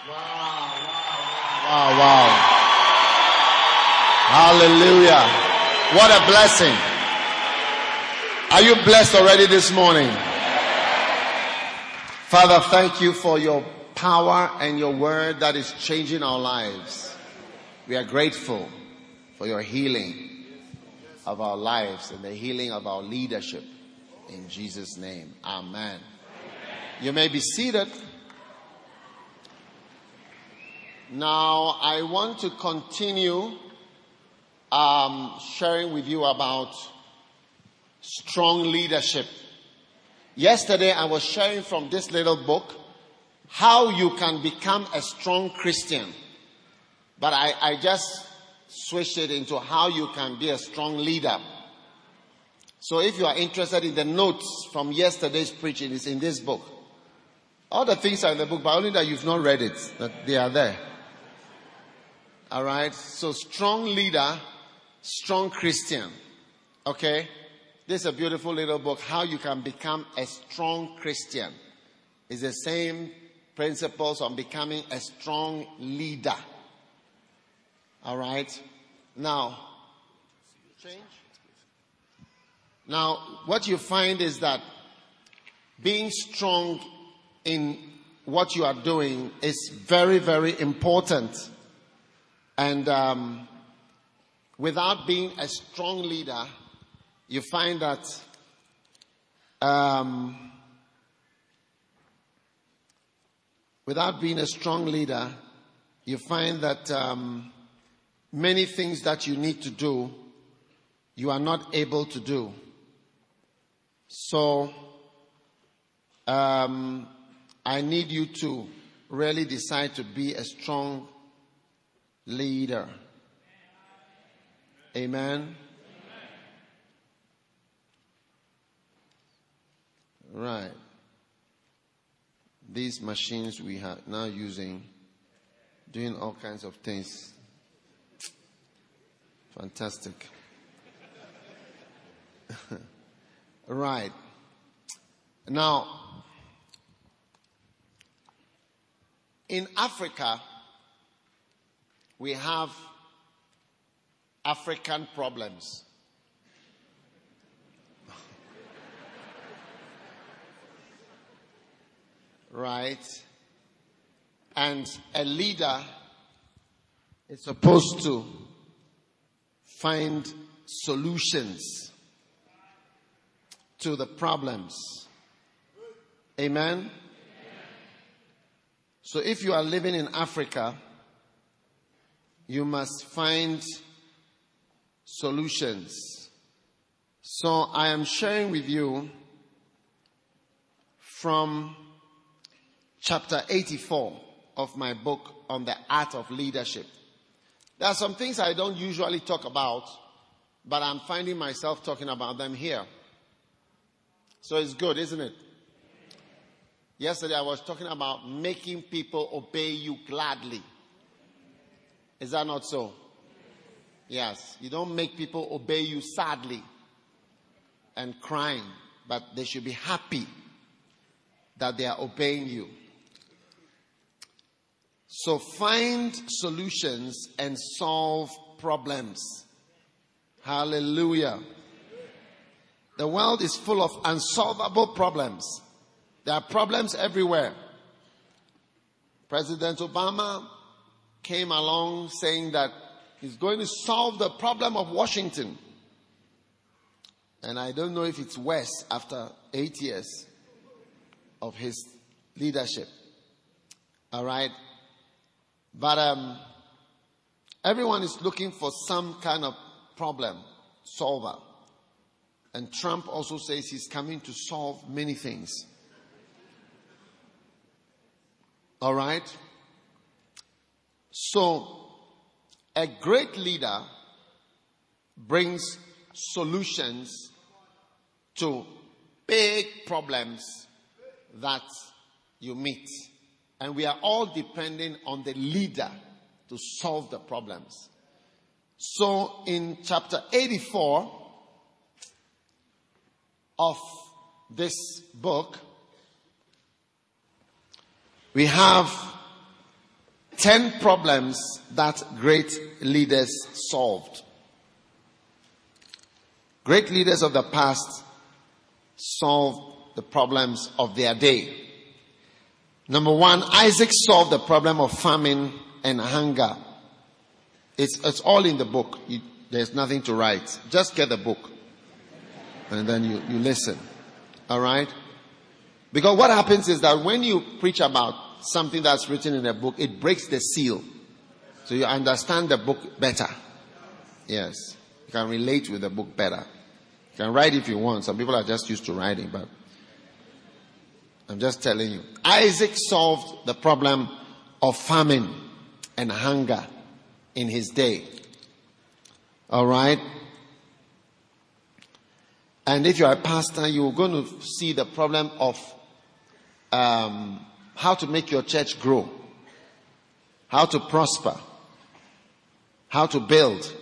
Wow, wow. Hallelujah. What a blessing. Are you blessed already this morning? Father, thank you for your power and your word that is changing our lives. We are grateful for your healing of our lives and the healing of our leadership. In Jesus' name, amen. You may be seated. Now, I want to continue sharing with you about strong leadership. Yesterday, I was sharing from this little book, How You Can Become a Strong Christian. But I just switched it into how you can be a strong leader. So if you are interested in the notes from yesterday's preaching, it's in this book. All the things are in the book, but only that you've not read it, that they are there. All right. So strong leader, strong Christian. Okay. This is a beautiful little book. How you can become a strong Christian. It's the same principles on becoming a strong leader. All right. Now, what you find is that being strong in what you are doing is very, very important. And without being a strong leader, you find that many things that you need to do, you are not able to do. So I need you to really decide to be a strong leader. Amen. Right. These machines we are now using, doing all kinds of things. Fantastic. Right. Now, in Africa, we have African problems. Right? And a leader is supposed to find solutions to the problems. Amen? So if you are living in Africa, you must find solutions. So I am sharing with you from chapter 84 of my book on the art of leadership. There are some things I don't usually talk about, but I'm finding myself talking about them here. So it's good, isn't it? Yesterday I was talking about making people obey you gladly. Is that not so? Yes. You don't make people obey you sadly and crying, but they should be happy that they are obeying you. So find solutions and solve problems. Hallelujah. The world is full of unsolvable problems. There are problems everywhere. President Obama came along saying that he's going to solve the problem of Washington. And I don't know if it's worse after 8 years of his leadership. All right. But everyone is looking for some kind of problem solver. And Trump also says he's coming to solve many things. All right? So, a great leader brings solutions to big problems that you meet. And we are all depending on the leader to solve the problems. So in chapter 84 of this book, we have 10 problems that great leaders solved. Great leaders of the past solved the problems of their day. Number 1, Isaac solved the problem of famine and hunger. It's all in the book. There's nothing to write. Just get the book. And then you listen. All right? Because what happens is that when you preach about something that's written in a book, it breaks the seal. So you understand the book better. Yes. You can relate with the book better. You can write if you want. Some people are just used to writing, but I'm just telling you. Isaac solved the problem of famine and hunger in his day. All right? And if you're a pastor, you're going to see the problem of how to make your church grow, how to prosper, how to build.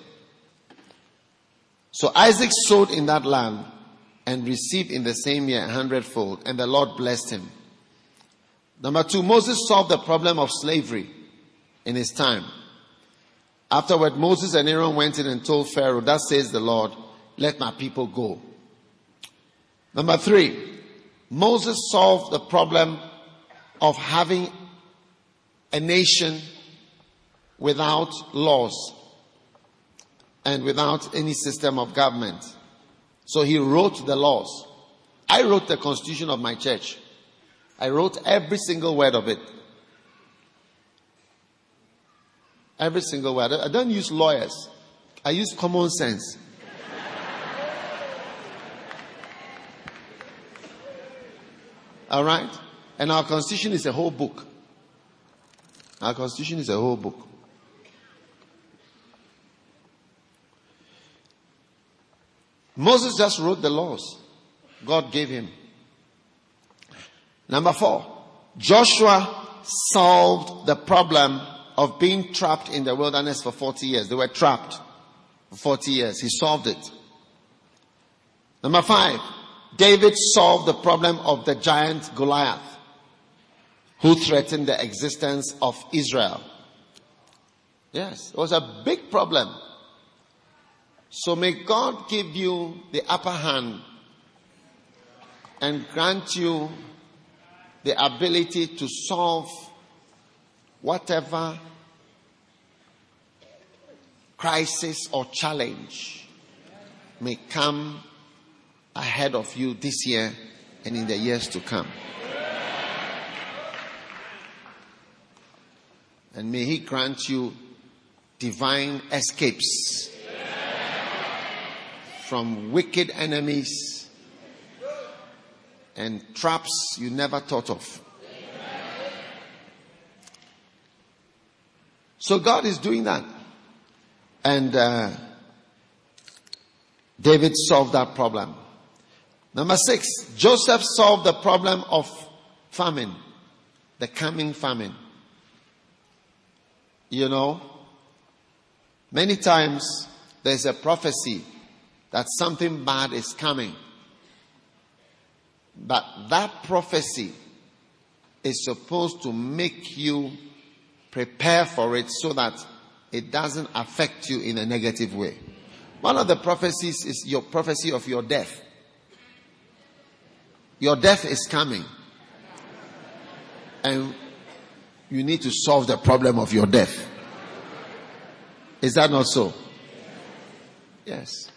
So Isaac sowed in that land and received in the same year 100-fold, and the Lord blessed him. Number 2, Moses solved the problem of slavery in his time. Afterward, Moses and Aaron went in and told Pharaoh, "Thus says the Lord, let my people go." Number 3, Moses solved the problem of having a nation without laws and without any system of government. So he wrote the laws. I wrote the constitution of my church. I wrote every single word of it. Every single word. I don't use lawyers. I use common sense. All right? And our constitution is a whole book. Our constitution is a whole book. Moses just wrote the laws God gave him. Number 4, Joshua solved the problem of being trapped in the wilderness for 40 years. They were trapped for 40 years. He solved it. Number 5, David solved the problem of the giant Goliath, who threatened the existence of Israel. Yes, it was a big problem. So may God give you the upper hand and grant you the ability to solve whatever crisis or challenge may come ahead of you this year and in the years to come. And may He grant you divine escapes from wicked enemies and traps you never thought of. So God is doing that. And David solved that problem. Number 6, Joseph solved the problem of famine, the coming famine. You know, many times there's a prophecy that something bad is coming. But that prophecy is supposed to make you prepare for it so that it doesn't affect you in a negative way. One of the prophecies is your prophecy of your death. Your death is coming. And you need to solve the problem of your death. Is that not so? Yes.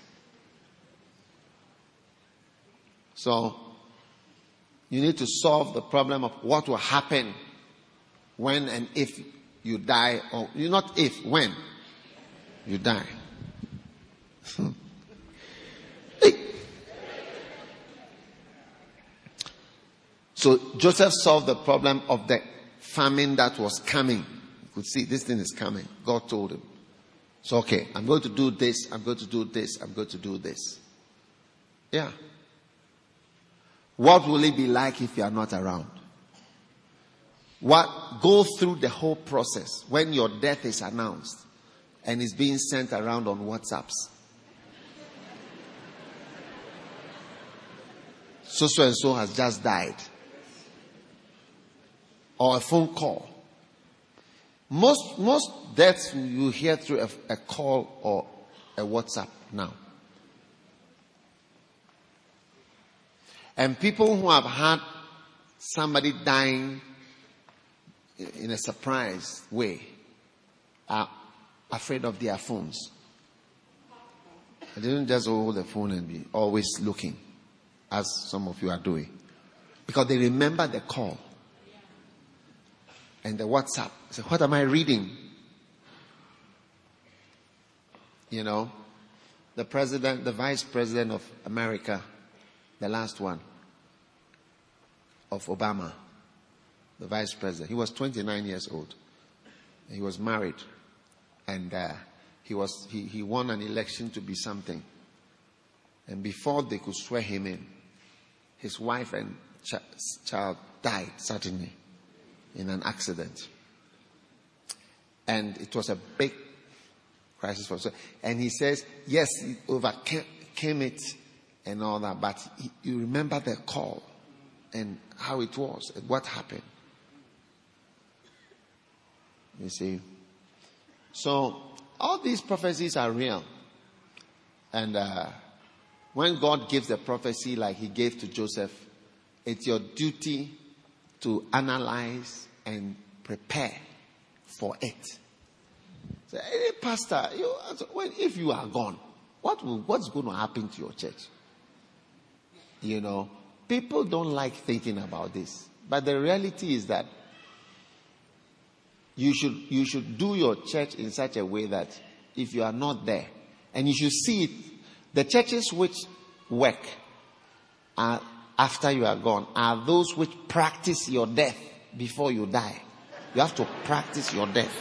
So, you need to solve the problem of what will happen when and if you die, or not if, when you die. So Joseph solved the problem of the famine that was coming. You could see this thing is coming. God told him. So okay, I'm going to do this, I'm going to do this, I'm going to do this. Yeah. What will it be like if you are not around? Go through the whole process when your death is announced and is being sent around on WhatsApps. So and so has just died. Or a phone call. Most deaths you hear through a call or a WhatsApp now. And people who have had somebody dying in a surprise way are afraid of their phones. They don't just hold the phone and be always looking, as some of you are doing. Because they remember the call and the WhatsApp. So what am I reading? You know, the vice president of America, the last one of Obama, the vice president. He was 29 years old. He was married, and he won an election to be something. And before they could swear him in, his wife and child died suddenly in an accident. And it was a big crisis for him. And he says, yes, he overcame it and all that, but you remember the call and how it was and what happened. You see? So, all these prophecies are real. And when God gives a prophecy like he gave to Joseph, it's your duty to analyze and prepare for it. Say, hey, Pastor, if you are gone, what's going to happen to your church? You know, people don't like thinking about this. But the reality is that you should do your church in such a way that if you are not there, and you should see it, the churches which work after you are gone are those which practice your death before you die. You have to practice your death.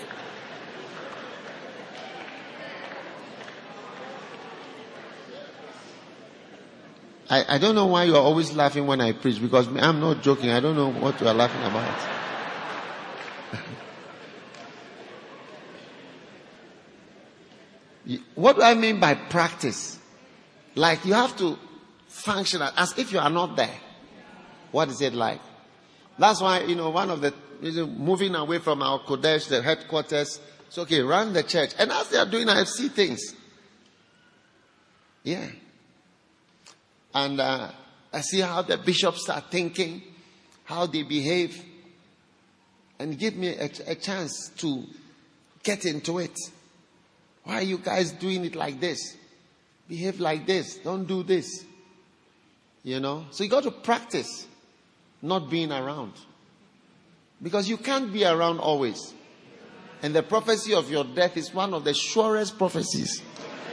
I don't know why you are always laughing when I preach, because I'm not joking. I don't know what you are laughing about. What do I mean by practice? Like you have to function as if you are not there. What is it like? That's why, one of the moving away from our Kodesh, the headquarters, it's okay, run the church. And as they are doing, I see things. Yeah. And I see how the bishops are thinking, how they behave, and give me a chance to get into it. Why are you guys doing it like this? Behave like this. Don't do this. So you got to practice not being around. Because you can't be around always. And the prophecy of your death is one of the surest prophecies.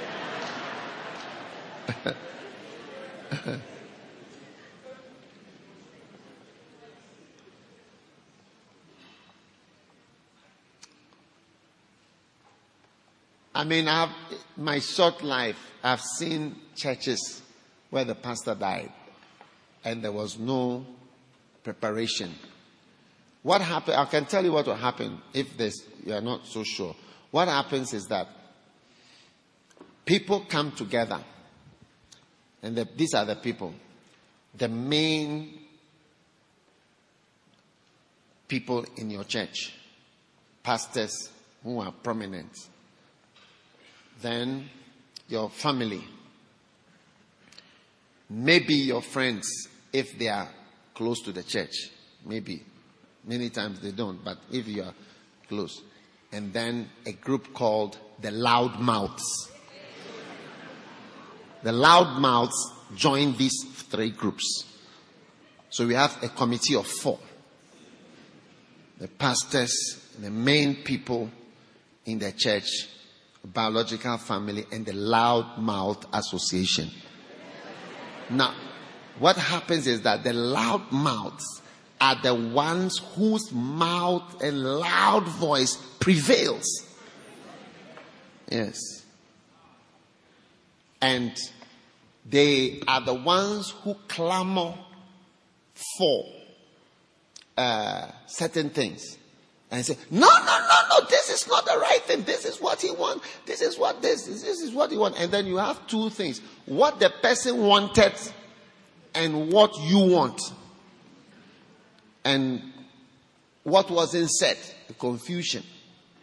My short life, I've seen churches where the pastor died and there was no preparation. What happened? I can tell you what will happen if you are not so sure. What happens is that people come together, and these are the people, the main people in your church, pastors who are prominent. Then your family, maybe your friends if they are close to the church, maybe. Many times they don't, but if you are close. And then a group called the Loudmouths. The Loudmouths join these 3 groups. So we have a committee of 4. The pastors, the main people in the church, biological family, and the Loudmouth Association. Now, what happens is that the Loudmouths are the ones whose mouth and loud voice prevails. Yes. And they are the ones who clamor for certain things. And say, no, this is not the right thing. This is what he wants. This is what he wants. And then you have 2 things. What the person wanted and what you want. And what wasn't said. The confusion.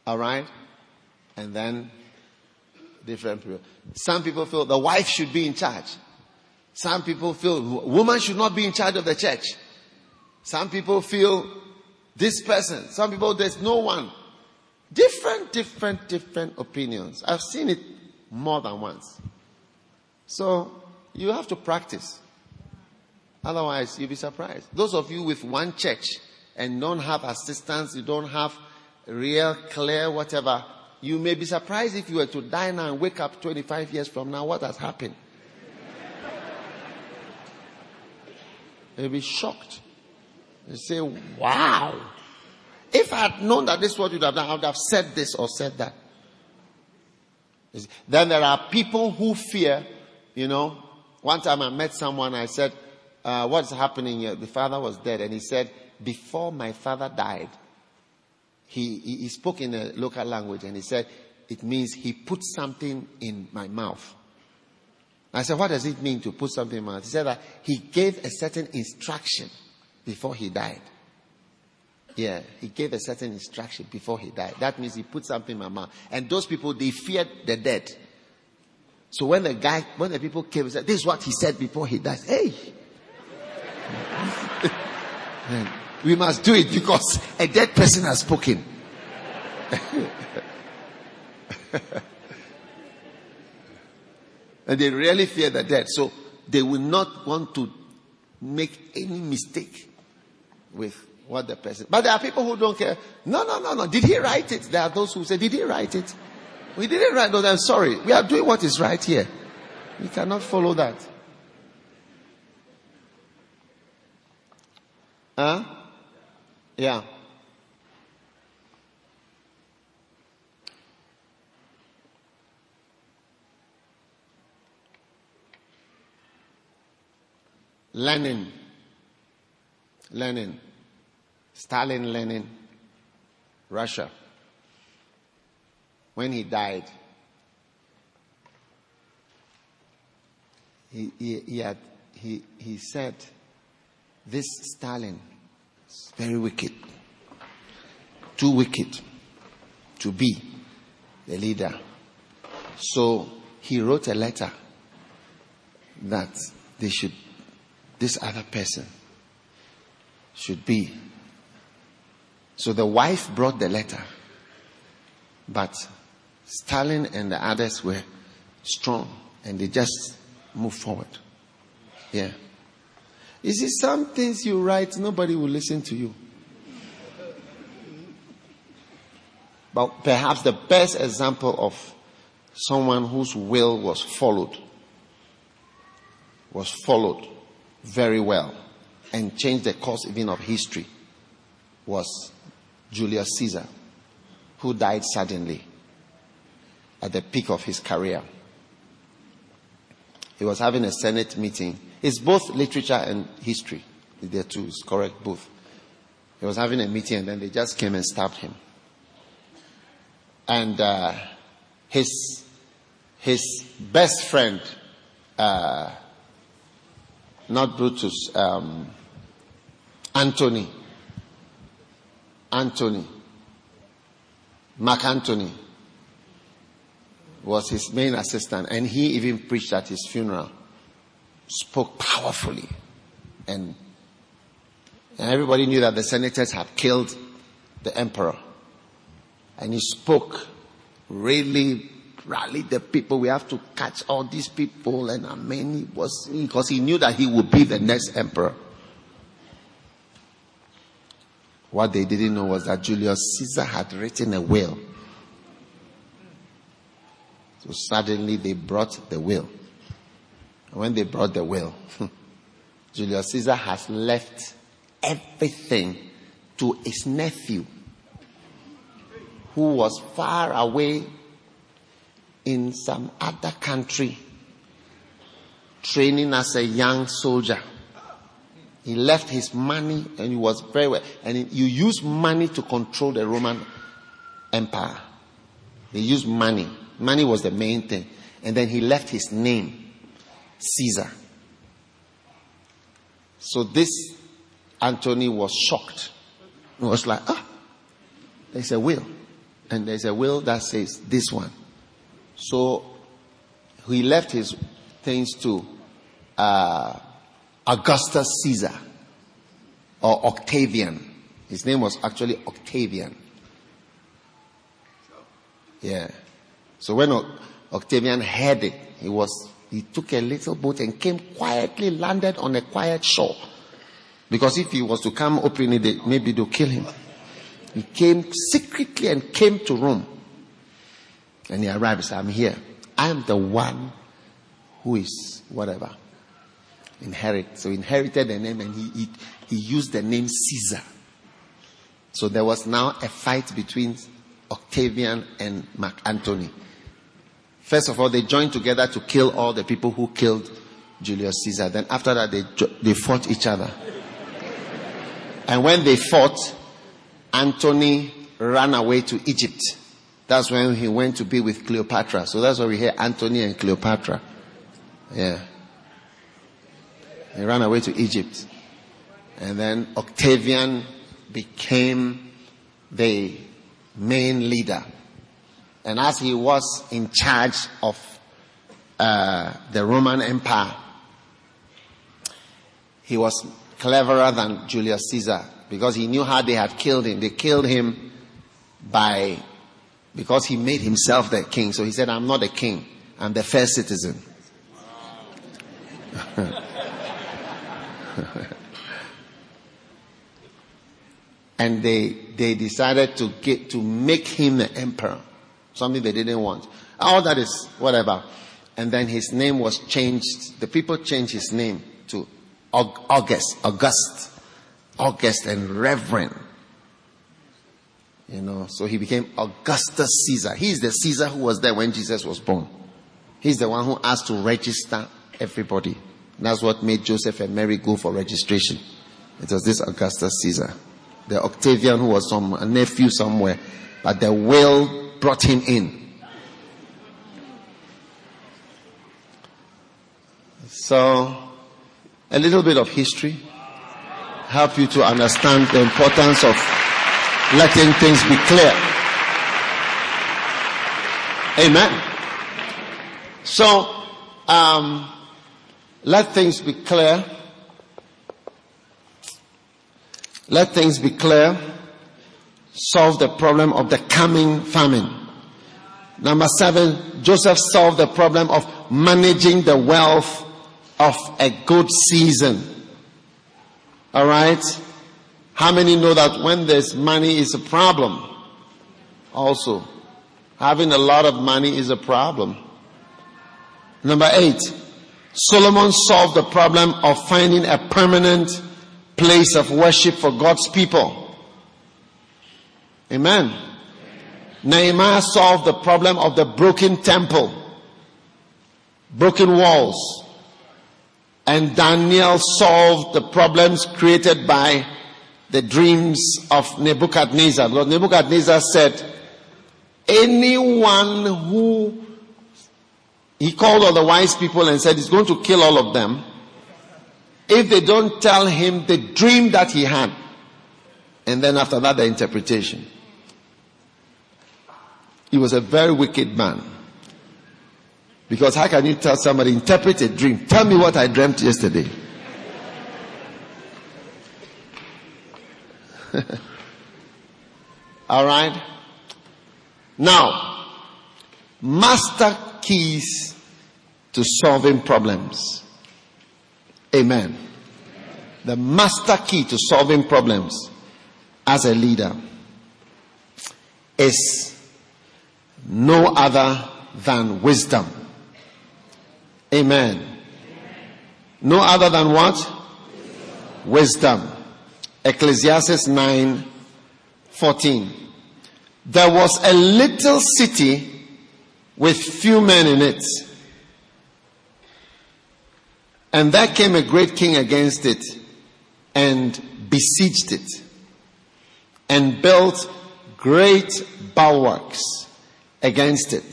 All right? And then different people. Some people feel the wife should be in charge. Some people feel woman should not be in charge of the church. Some people feel this person. Some people, there's no one. Different opinions. I've seen it more than once. So you have to practice. Otherwise, you'll be surprised. Those of you with one church and don't have assistants, you don't have real, clear, whatever, you may be surprised if you were to die now and wake up 25 years from now, what has happened? You'll be shocked. You say, wow. If I had known that this is what you'd have done, I would have said this or said that. Then there are people who fear, One time I met someone, I said, what's happening here? The father was dead. And he said, before my father died, he spoke in a local language and he said, it means he put something in my mouth. I said, what does it mean to put something in my mouth? He said that he gave a certain instruction before he died. Yeah, he gave a certain instruction before he died. That means he put something in my mouth. And those people, they feared the dead. So when the people came and said, this is what he said before he died. Hey! We must do it because a dead person has spoken. And they really fear the dead. So they will not want to make any mistake with what the person. But there are people who don't care. No. Did he write it? There are those who say, did he write it? We didn't write. No, I'm sorry. We are doing what is right here. We cannot follow that. Huh? Yeah. Lenin, Stalin, Lenin, Russia. When he died, he said, this Stalin is very wicked, too wicked to be the leader. So he wrote a letter that this other person should be. So the wife brought the letter, but Stalin and the others were strong and they just moved forward. Yeah. You see, some things you write, nobody will listen to you. But perhaps the best example of someone whose will was followed very well and changed the course even of history was Julius Caesar, who died suddenly at the peak of his career. He was having a Senate meeting. It's both literature and history. There too, it's correct, both. He was having a meeting and then they just came and stabbed him. And his best friend, not Brutus, Mark Antony was his main assistant, and he even preached at his funeral, spoke powerfully, and everybody knew that the senators had killed the emperor, and he spoke, really rallied the people. We have to catch all these people, and he was, because he knew that he would be the next emperor. What they didn't know was that Julius Caesar had written a will. So suddenly they brought the will. And when they brought the will, Julius Caesar has left everything to his nephew, who was far away in some other country, training as a young soldier. He left his money, and he was very well. And you use money to control the Roman Empire. They used money. Money was the main thing. And then he left his name, Caesar. So this Antony was shocked. He was like, there's a will. and there's a will that says this one. So he left his things to Augustus Caesar or Octavian. His name was actually Octavian. Yeah. So when Octavian heard it, he took a little boat and came quietly, landed on a quiet shore. Because if he was to come openly, maybe they'll kill him. He came secretly and came to Rome. And he arrived and said, I'm here. I am the one who is whatever. So he inherited the name, and he used the name Caesar. So there was now a fight between Octavian and Mark Antony. First of all, they joined together to kill all the people who killed Julius Caesar. Then after that, they fought each other. And when they fought, Antony ran away to Egypt. That's when he went to be with Cleopatra. So that's why we hear Antony and Cleopatra. Yeah. He ran away to Egypt. And then Octavian became the main leader. And as he was in charge of the Roman Empire, he was cleverer than Julius Caesar because he knew how they had killed him. They killed him because he made himself the king. So he said, I'm not a king. I'm the first citizen. And they decided to make him the emperor. Something they didn't want. All that is whatever. And then his name was changed. The people changed his name to August and Reverend. So he became Augustus Caesar. He's the Caesar who was there when Jesus was born. He's the one who asked to register everybody. That's what made Joseph and Mary go for registration. It was this Augustus Caesar. The Octavian who was a nephew somewhere. But the will brought him in. So, a little bit of history help you to understand the importance of letting things be clear. Amen. So, let things be clear. Let things be clear. Solve the problem of the coming famine. Number 7, Joseph solved the problem of managing the wealth of a good season. Alright? How many know that when there's money is a problem? Also, having a lot of money is a problem. Number 8, Solomon solved the problem of finding a permanent place of worship for God's people. Amen. Nehemiah solved the problem of the broken temple, broken walls. And Daniel solved the problems created by the dreams of Nebuchadnezzar. Because Nebuchadnezzar said, anyone who, he called all the wise people and said he's going to kill all of them if they don't tell him the dream that he had. And then after that, the interpretation. He was a very wicked man. Because how can you tell somebody, interpret a dream? Tell me what I dreamt yesterday. Alright? Now, master keys to solving problems. Amen. The master key to solving problems as a leader is no other than wisdom. Amen. No other than what? Wisdom. Ecclesiastes 9:14. There was a little city with few men in it, and there came a great king against it and besieged it and built great bulwarks against it.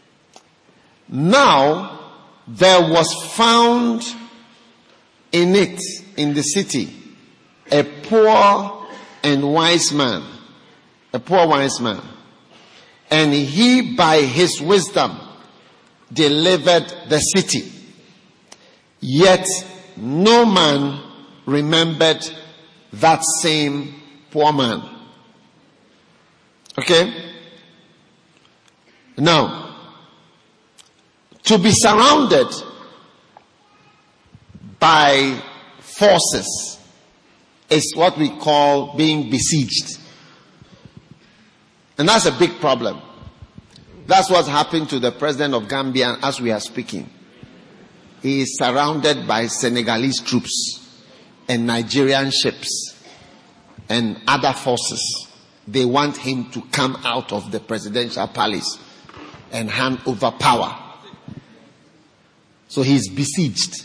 Now there was found in it, in the city, a poor and wise man. A poor wise man. and he by his wisdom delivered the city. Yet no man remembered that same poor man. Okay? Now, to be surrounded by forces is what we call being besieged. And that's a big problem. That's what's happened to the president of Gambia as we are speaking. He is surrounded by Senegalese troops and Nigerian ships and other forces. They want him to come out of the presidential palace and hand over power. So he's besieged.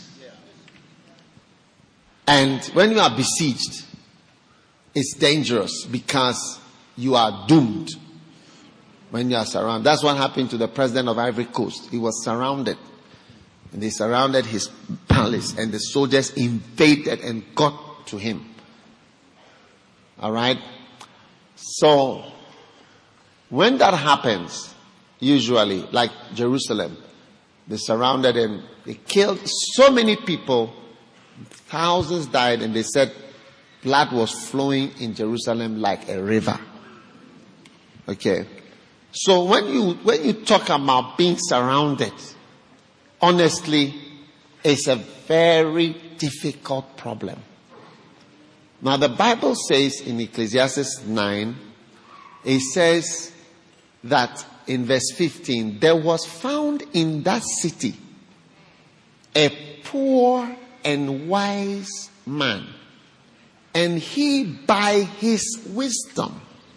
And when you are besieged, it's dangerous because you are doomed when you are surrounded. That's what happened to the president of Ivory Coast. He was surrounded. And they surrounded his palace and the soldiers invaded and got to him. Alright? So, when that happens, usually, like Jerusalem, they surrounded and they killed so many people, thousands died, and they said blood was flowing in Jerusalem like a river. Okay. So when you talk about being surrounded, honestly, it's a very difficult problem. Now the Bible says in Ecclesiastes 9, it says that in verse 15, there was found in that city a poor and wise man, and he by his wisdom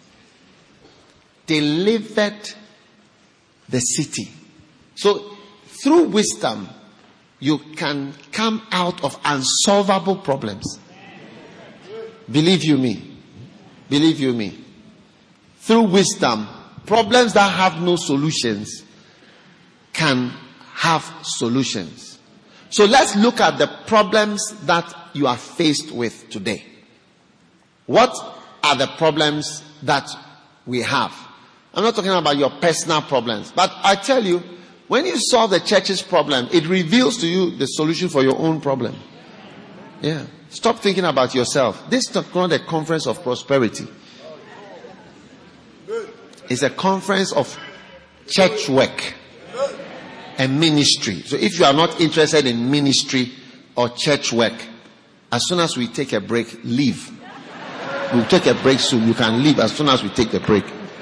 delivered the city. So through wisdom, you can come out of unsolvable problems. Believe you me. Believe you me. Through wisdom, problems that have no solutions can have solutions. So let's look at the problems that you are faced with today. What are the problems that we have? I'm not talking about your personal problems, but I tell you, when you solve the church's problem, it reveals to you the solution for your own problem. Yeah. Stop thinking about yourself. This is not a conference of prosperity. It's a conference of church work and ministry. So if you are not interested in ministry or church work, as soon as we take a break, leave. We'll take a break soon. You can leave as soon as we take the break.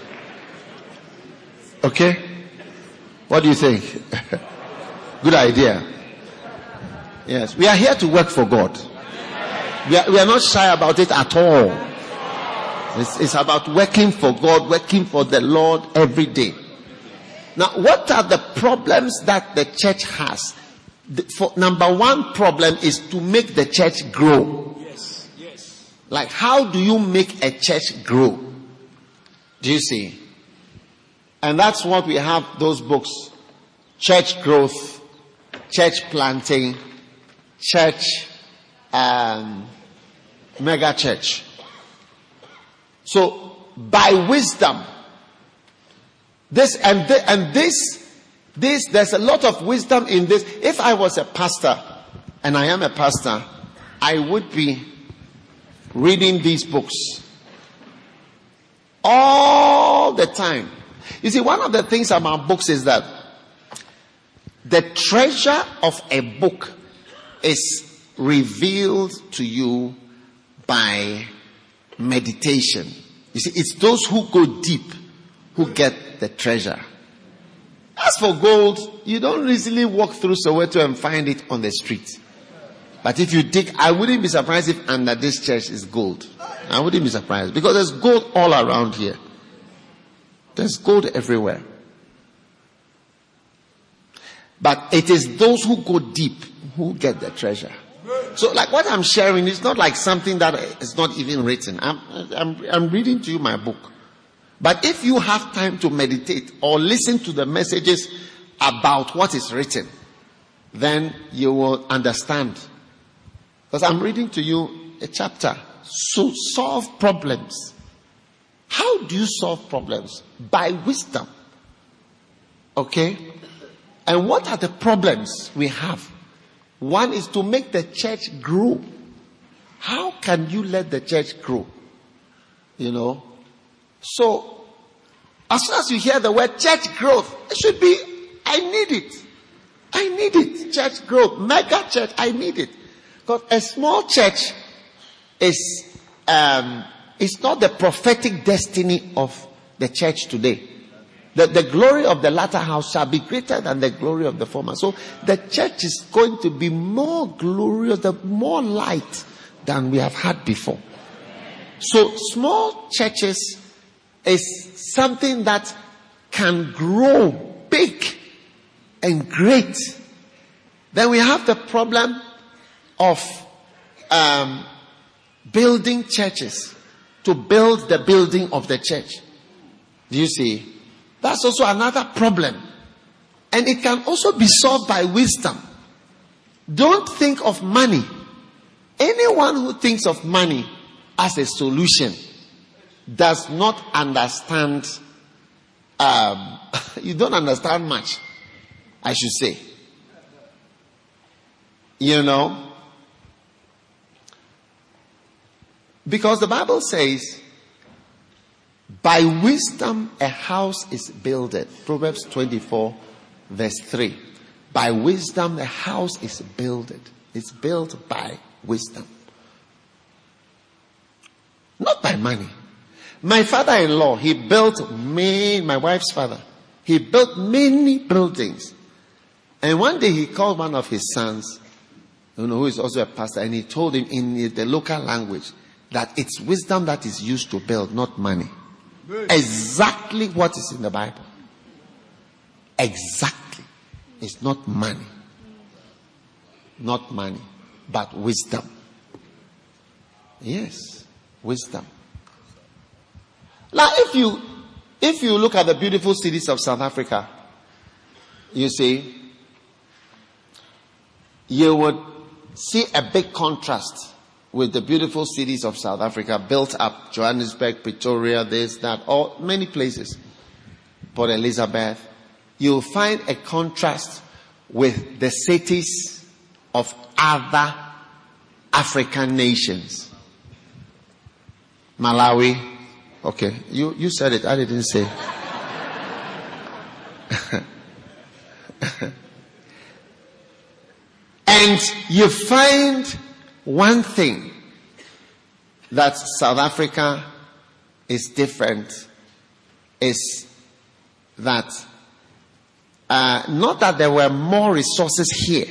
Okay? What do you think? Good idea. Yes. We are here to work for God. We are not shy about it at all. It's about working for God, working for the Lord every day. Now, what are the problems that the church has? Number one problem is to make the church grow. Yes, yes. Like, how do you make a church grow? Do you see? And that's what we have, those books. Church growth, church planting, church, mega church. So, by wisdom, there's a lot of wisdom in this. If I was a pastor, and I am a pastor, I would be reading these books all the time. You see, one of the things about books is that the treasure of a book is revealed to you by meditation. You see, it's those who go deep who get the treasure. As for gold, you don't easily walk through Soweto and find it on the street. But if you dig, I wouldn't be surprised if under this church is gold. I wouldn't be surprised because there's gold all around here. There's gold everywhere. But it is those who go deep who get the treasure. So like what I'm sharing is not like something that is not even written. I'm reading to you my book. But if you have time to meditate or listen to the messages about what is written, then you will understand. Because I'm reading to you a chapter. So solve problems. How do you solve problems? By wisdom. Okay? And what are the problems we have? One is to make the church grow. How can you let the church grow? You know? So, as soon as you hear the word church growth, it should be, I need it. I need it. Church growth. Mega church, I need it. Because a small church is not the prophetic destiny of the church today. The glory of the latter house shall be greater than the glory of the former. So the church is going to be more glorious, more light than we have had before. So small churches is something that can grow big and great. Then we have the problem of building churches, to build the building of the church. Do you see? That's also another problem. And it can also be solved by wisdom. Don't think of money. Anyone who thinks of money as a solution does not understand, you don't understand much, I should say. You know? Because the Bible says, by wisdom a house is builded. Proverbs 24 verse 3. By wisdom a house is builded. It's built by wisdom. Not by money. My father-in-law, he built my wife's father. He built many buildings. And one day he called one of his sons, who is also a pastor, and he told him in the local language that it's wisdom that is used to build, not money. Exactly what is in the Bible. Exactly. It's not money. Not money, but wisdom. Yes, wisdom. Now, if you look at the beautiful cities of South Africa, you see, you would see a big contrast with the beautiful cities of South Africa built up. Johannesburg, Pretoria, this, that, all many places. Port Elizabeth. You'll find a contrast with the cities of other African nations. Malawi. Okay, you said it, I didn't say. And you find one thing that South Africa is different is that not that there were more resources here.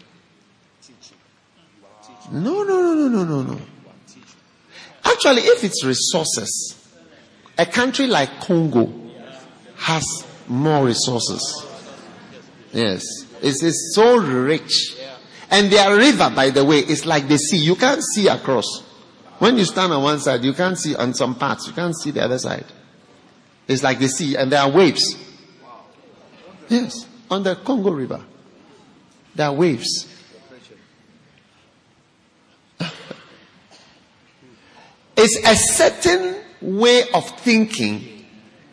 No. Actually, if it's resources, a country like Congo has more resources. Yes, it's so rich. And their river, by the way, is like the sea. You can't see across. When you stand on one side, you can't see on some parts. You can't see the other side. It's like the sea, and there are waves. Yes, on the Congo River, there are waves. It's a certain way of thinking.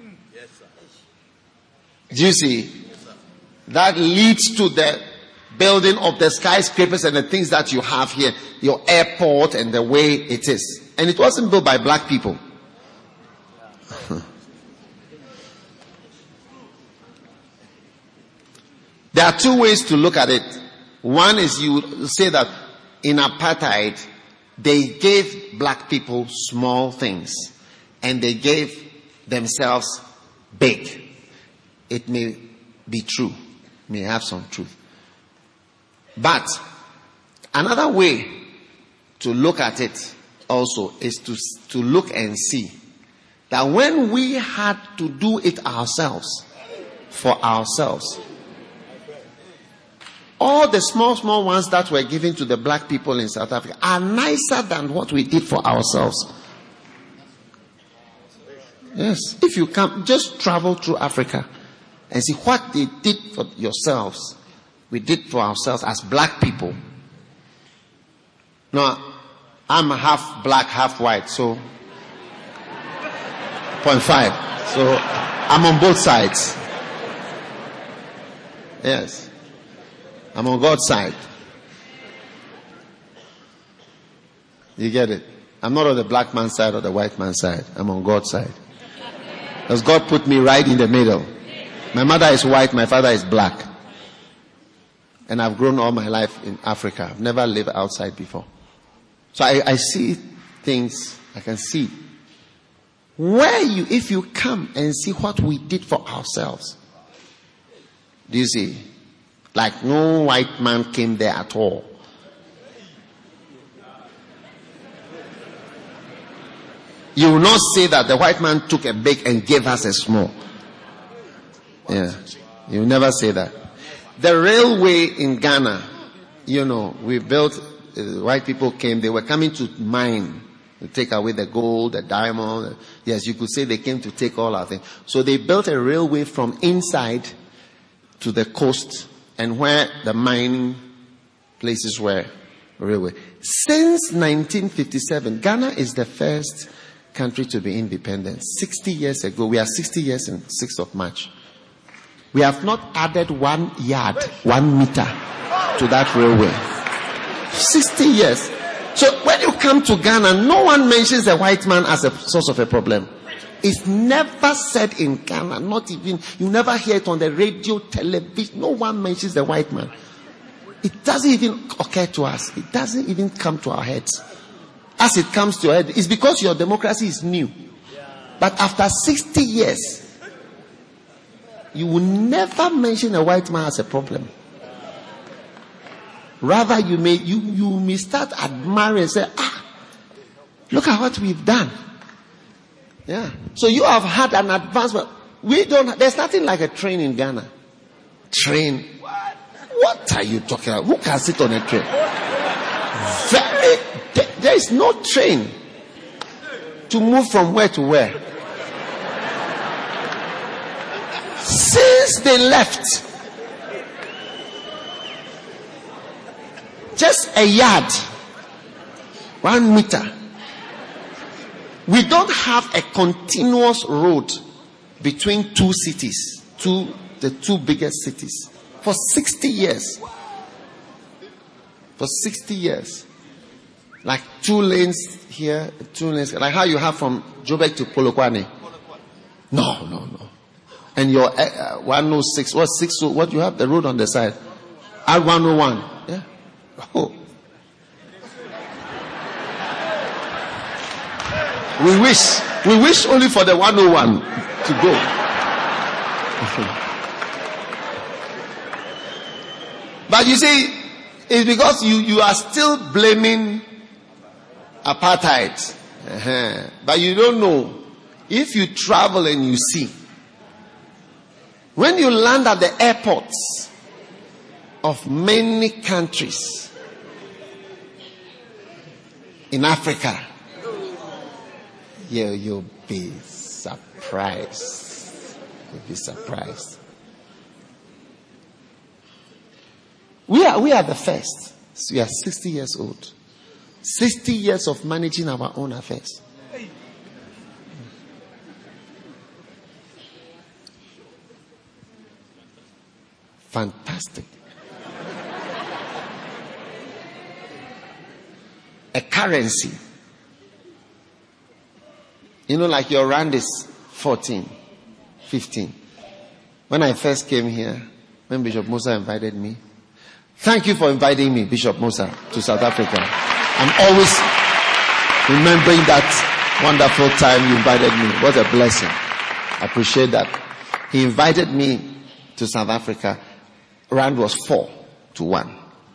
Do you see? That leads to the building of the skyscrapers and the things that you have here, your airport and the way it is. And it wasn't built by black people. There are two ways to look at it. One is you say that in apartheid, they gave black people small things and they gave themselves big. It may be true, may have some truth. But another way to look at it also is to look and see that when we had to do it ourselves, for ourselves, all the small ones that were given to the black people in South Africa are nicer than what we did for ourselves. Yes, if you come, just travel through Africa and see what they did for yourselves. We did for ourselves as black people. Now, I'm half black, half white, so 0.5. So I'm on both sides. Yes. I'm on God's side. You get it? I'm not on the black man's side or the white man's side. I'm on God's side. Because God put me right in the middle. My mother is white, my father is black. And I've grown all my life in Africa. I've never lived outside before. So I see things, I can see. If you come and see what we did for ourselves. Do you see? Like no white man came there at all. You will not say that the white man took a big and gave us a small. Yeah. You will never say that. The railway in Ghana, we built, white people came, they were coming to mine, to take away the gold, the diamond. Yes, you could say they came to take all our things. So they built a railway from inside to the coast and where the mining places were, railway. Since 1957, Ghana is the first country to be independent. 60 years ago, we are 60 years in 6th of March. We have not added 1 yard, 1 meter to that railway. 60 years. So when you come to Ghana, no one mentions the white man as a source of a problem. It's never said in Ghana, not even, you never hear it on the radio, television. No one mentions the white man. It doesn't even occur to us. It doesn't even come to our heads. As it comes to your head, it's because your democracy is new. But after 60 years, you will never mention a white man as a problem. Rather, you may start admiring and say, look at what we've done. Yeah. So you have had an advancement. There's nothing like a train in Ghana. Train. What are you talking about? Who can sit on a train? There is no train to move from where to where. Since they left, just a yard, 1 meter. We don't have a continuous road between two cities, the two biggest cities, for 60 years. For 60 years. Like 2 lanes here, 2 lanes, like how you have from Joburg to Polokwane. No. And your 106, what you have, the road on the side? R101. Yeah. Oh. We wish only for the 101 to go. But you see, it's because you are still blaming apartheid. But you don't know. If you travel and you see, when you land at the airports of many countries in Africa, you'll be surprised. You'll be surprised. We are the first. So we are 60 years old. 60 years of managing our own affairs. Fantastic. A currency. Like your rand is 14, 15. When I first came here, when Bishop Musa invited me, thank you for inviting me, Bishop Musa, to South Africa. I'm always remembering that wonderful time you invited me. What a blessing. I appreciate that. He invited me to South Africa. Rand was 4-1.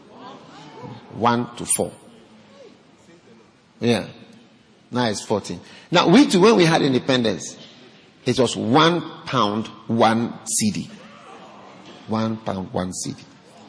1-4. Yeah. Now it's 14. Now we too, when we had independence, it was £1, 1 CD. £1, 1 CD.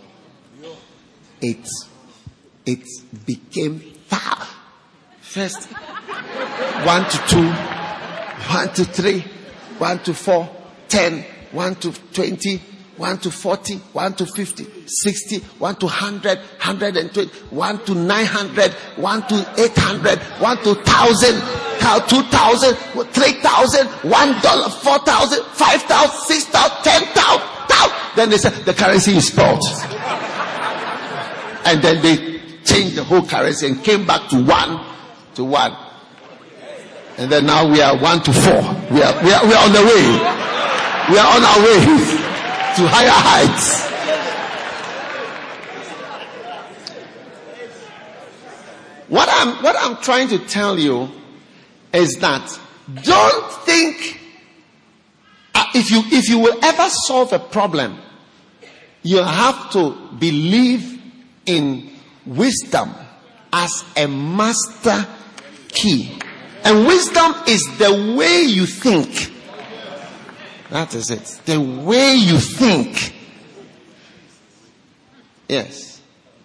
It became far. First 1 to 2, 1 to 3, 1 to 4, 10, 1 to 20, 1 to 40, 1 to 50, 60, 1 to 100, 120, 1 to 900, 1 to 800, 1 to 1,000. $1,000, $2,000, $3,000, $1, $4,000, $5,000, $6,000, $10,000. Then they said the currency is spoiled. And then they changed the whole currency and came back to 1 to 1. And then now we are 1 to 4. We are on the way. We are on our way to higher heights. What I'm trying to tell you is that don't think if you will ever solve a problem, you have to believe in wisdom as a master key. And wisdom is the way you think. That is it. The way you think. Yes.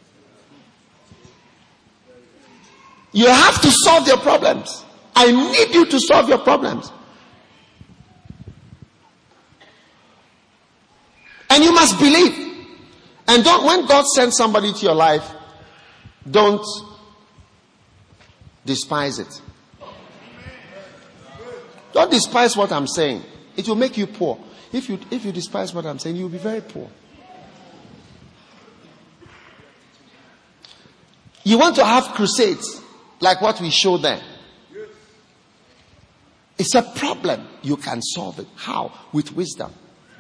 You have to solve your problems. I need you to solve your problems. And you must believe. And when God sends somebody to your life, don't despise it. Don't despise what I'm saying. It will make you poor. If you despise what I'm saying, you'll be very poor. You want to have crusades like what we showed there. It's a problem. You can solve it. How? With wisdom.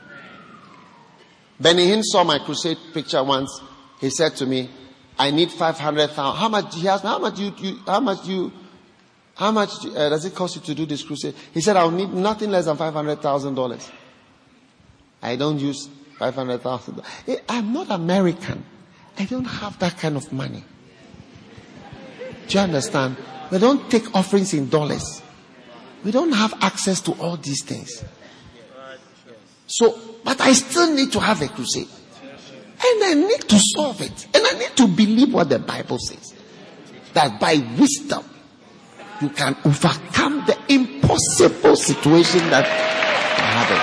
Benny Hinn saw my crusade picture once. He said to me, I need 500,000. How much? He asked me, how much does it cost you to do this crusade? He said, I'll need nothing less than $500,000. I don't use $500,000. I'm not American. I don't have that kind of money. Do you understand? We don't take offerings in dollars. We don't have access to all these things. So, but I still need to have a crusade. And I need to solve it. And I need to believe what the Bible says. That by wisdom, you can overcome the impossible situation that you're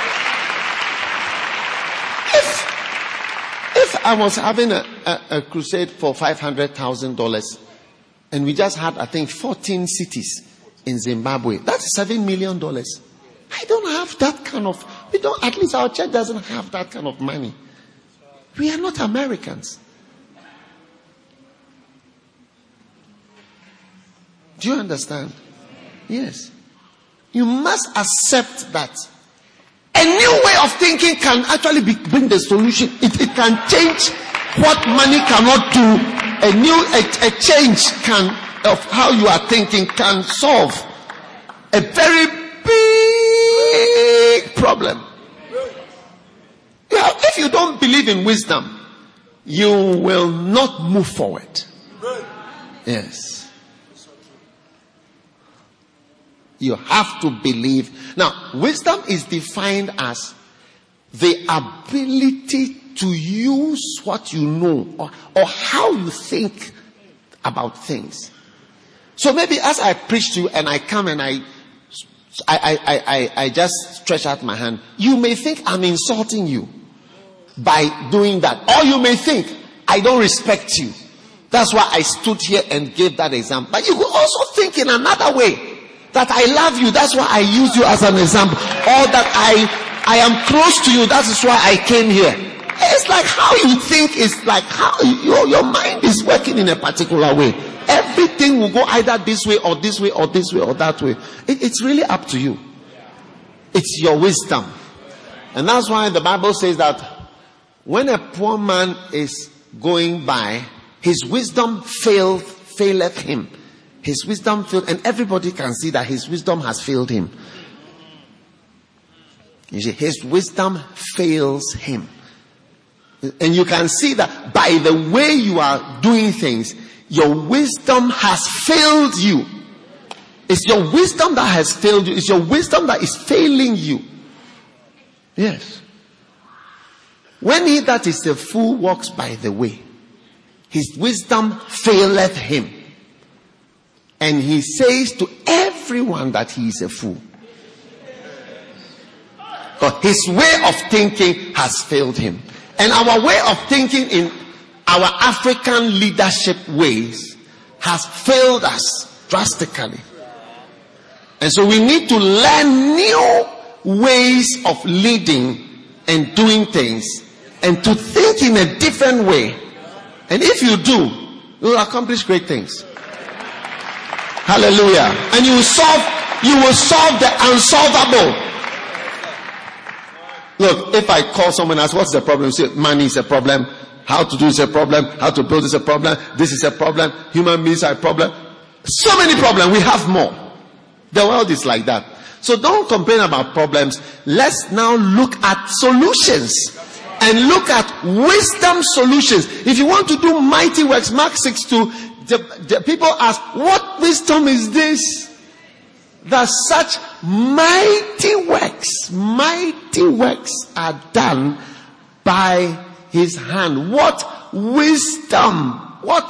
having. If I was having a crusade for $500,000 and we just had, I think, 14 cities in Zimbabwe, that's $7 million. I don't have that kind of, at least our church doesn't have that kind of money. We are not Americans. Do you understand? Yes. You must accept that a new way of thinking can actually bring the solution. It can change what money cannot do. A change of how you are thinking can solve a very big problem. If you don't believe in wisdom, you will not move forward. Yes. You have to believe. Now, wisdom is defined as the ability to use what you know or how you think about things. So maybe as I preach to you and I come and I just stretch out my hand, you may think I'm insulting you by doing that. Or you may think I don't respect you. That's why I stood here and gave that example. But you could also think in another way. That I love you, that's why I use you as an example. Or that I am close to you, that is why I came here. It's like how you think is like how your mind is working in a particular way. Everything will go either this way or this way or this way or that way. It's really up to you. It's your wisdom. And that's why the Bible says that when a poor man is going by, his wisdom faileth him. His wisdom failed, and everybody can see that his wisdom has failed him. You see, his wisdom fails him. And you can see that by the way you are doing things, your wisdom has failed you. It's your wisdom that has failed you. It's your wisdom that is failing you. Yes. When he that is a fool walks by the way, his wisdom faileth him. And he says to everyone that he is a fool. But his way of thinking has failed him. And our way of thinking in our African leadership ways has failed us drastically. And so we need to learn new ways of leading and doing things, and to think in a different way. And if you do, you will accomplish great things. Hallelujah. And you will solve the unsolvable. Look, if I call someone and ask, what's the problem? You say, money is a problem. How to do is a problem. How to build is a problem. This is a problem. Human beings are a problem. So many problems. We have more. The world is like that. So don't complain about problems. Let's now look at solutions. And look at wisdom solutions. If you want to do mighty works, Mark 6:2, the people ask, what wisdom is this? That such mighty works are done by his hand. What wisdom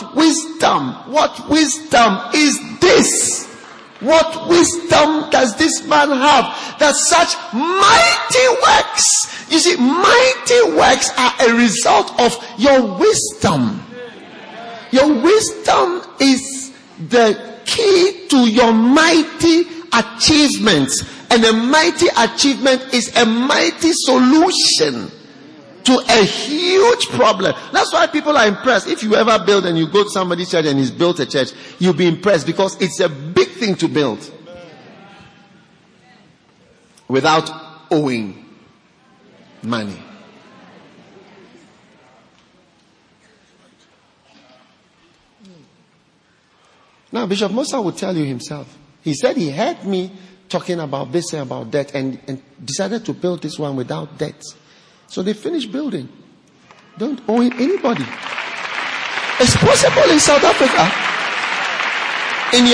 is this? What wisdom does this man have that such mighty works? You see, mighty works are a result of your wisdom. Your wisdom is the key to your mighty achievements. And a mighty achievement is a mighty solution to a huge problem. That's why people are impressed. If you ever build and you go to somebody's church and he's built a church, you'll be impressed because it's a big thing to build without owing money. Now, Bishop Musa will tell you himself. He said he heard me talking about this and about that and decided to build this one without debt. So they finished building. Don't owe anybody. It's possible in South Africa. In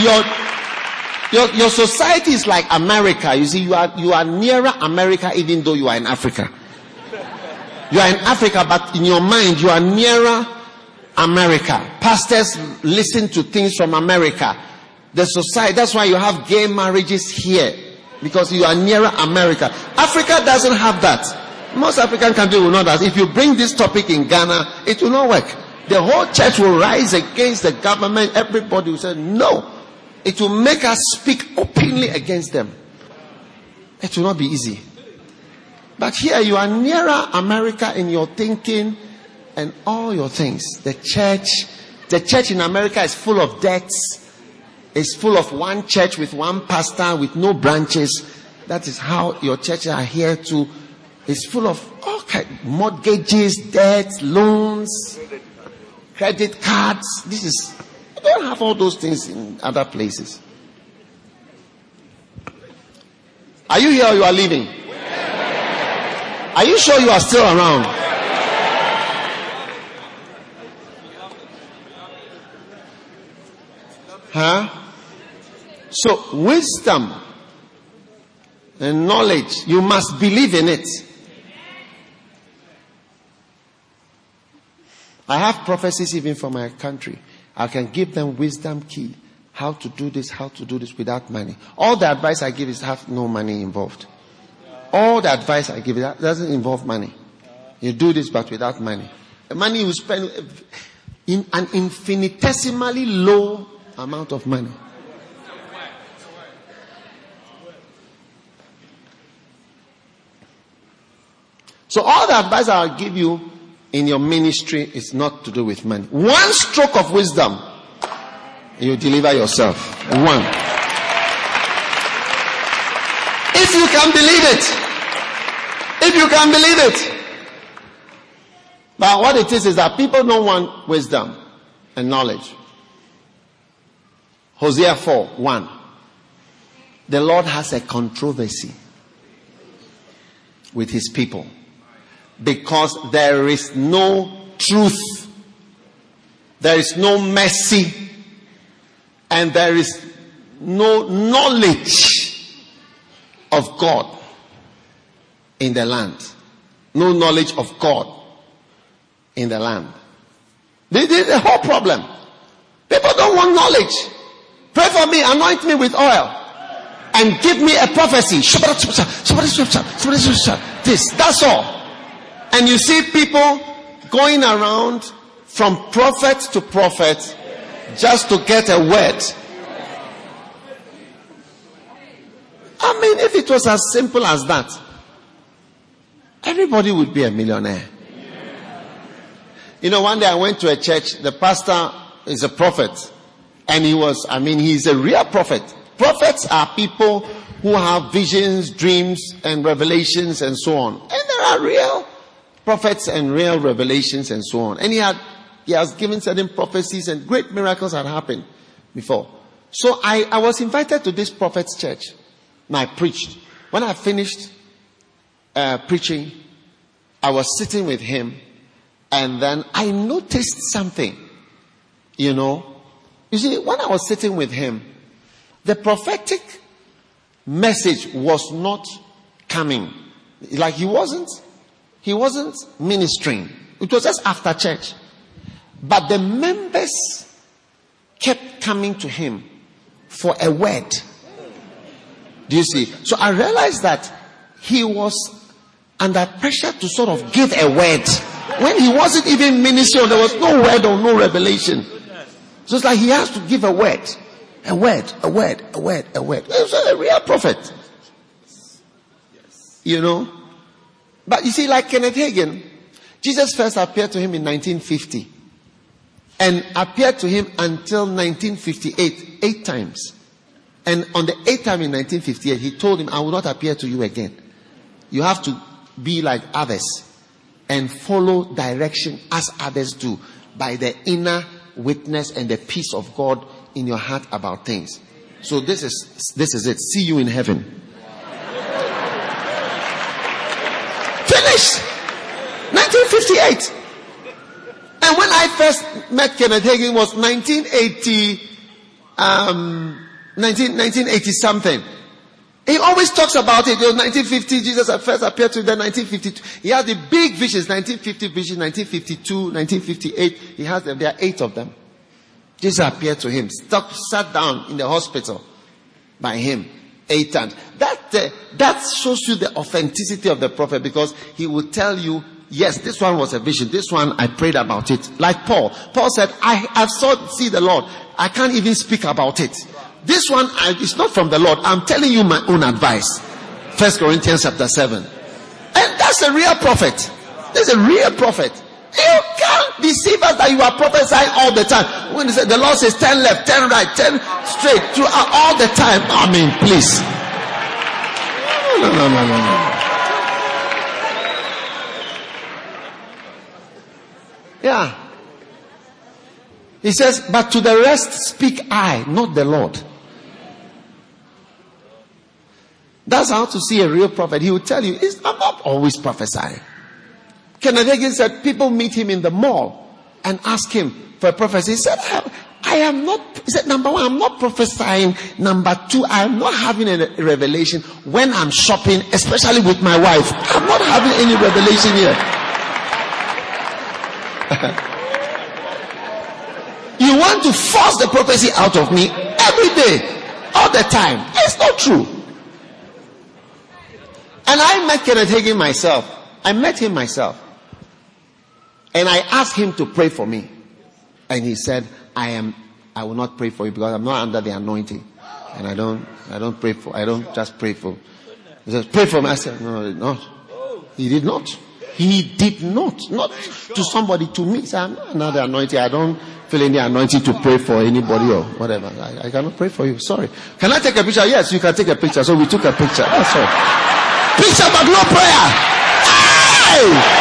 your society is like America. You see, you are nearer America even though you are in Africa. You are in Africa, but in your mind you are nearer America. Pastors listen to things from America. The society, that's why you have gay marriages here, because you are nearer America. Africa doesn't have that. Most African countries will know that if you bring this topic in Ghana, it will not work. The whole church will rise against the government. Everybody will say no. It will make us speak openly against them. It will not be easy. But here you are nearer America in your thinking and all your things. The church in America is full of debts. It's full of one church with one pastor with no branches. That is how your churches are here too. It's full of all kinds, mortgages, debts, loans, credit cards. You don't have all those things in other places. Are you here or you are leaving? Are you sure you are still around? Huh? So wisdom and knowledge, you must believe in it. I have prophecies even for my country. I can give them wisdom key. How to do this without money. All the advice I give is have no money involved. All the advice I give doesn't involve money. You do this but without money. The money you spend in an infinitesimally low amount of money. So all the advice I'll give you in your ministry is not to do with money. One stroke of wisdom, you deliver yourself. One. If you can believe it. If you can believe it. But what it is that people don't want wisdom and knowledge. Hosea 4:1. The Lord has a controversy with his people. Because there is no truth, there is no mercy, and there is no knowledge of God in the land. No knowledge of God in the land. This is the whole problem. People don't want knowledge. Pray for me, anoint me with oil, and give me a prophecy. This, that's all. And you see people going around from prophet to prophet just to get a word. I mean, if it was as simple as that, everybody would be a millionaire. You know, one day I went to a church, the pastor is a prophet. And he's a real prophet. Prophets are people who have visions, dreams, and revelations and so on. And there are real prophets and real revelations and so on. And he has given certain prophecies and great miracles had happened before. So I was invited to this prophet's church. And I preached. When I finished preaching, I was sitting with him. And then I noticed something. You know. You see, when I was sitting with him, the prophetic message was not coming. Like he wasn't ministering. It was just after church. But the members kept coming to him for a word. Do you see? So I realized that he was under pressure to sort of give a word. When he wasn't even ministering, there was no word or no revelation. So it's like he has to give a word. A word. He's a real prophet. You know? But you see, like Kenneth Hagin, Jesus first appeared to him in 1950. And appeared to him until 1958, 8 times. And on the 8th time in 1958, he told him, I will not appear to you again. You have to be like others and follow direction as others do by the inner witness and the peace of God in your heart about things. So this is it. See you in heaven. Finished. 1958. And when I first met Kenneth Hagin was 1980 something. He always talks about it. It was 1950. Jesus first appeared to them. 1952. He had the big visions. 1950 vision, 1952, 1958. He has them. There are 8 of them. Jesus appeared to him. Sat down in the hospital by him 8 times. That shows you the authenticity of the prophet, because he will tell you, yes, this one was a vision. This one I prayed about it. Like Paul. Paul said, I have see the Lord. I can't even speak about it. This one is not from the Lord. I'm telling you my own advice. 1 Corinthians chapter 7. And that's a real prophet. That's a real prophet. You can't deceive us that you are prophesying all the time. When the Lord says 10 left, 10 right, 10 straight, throughout all the time. I mean, please. No. Yeah. He says, but to the rest speak I, not the Lord. That's how to see a real prophet. He will tell you, I'm not always prophesying. Kenneth Hagin said, people meet him in the mall and ask him for a prophecy. He said, I am not, he said, number 1, I'm not prophesying. Number 2, I'm not having a revelation when I'm shopping, especially with my wife. I'm not having any revelation here. You want to force the prophecy out of me every day, all the time. It's not true. And I met Kenneth Hagin myself. I met him myself. And I asked him to pray for me. And he said, I will not pray for you because I'm not under the anointing. And I don't just pray for. He said, pray for me. I said, no, he did not. He did not. He did not. Not to somebody, to me. He said, I'm not under the anointing. I don't feel any anointing to pray for anybody or whatever. I cannot pray for you. Sorry. Can I take a picture? Yes, you can take a picture. So we took a picture. That's all. Picture but no prayer. Hey!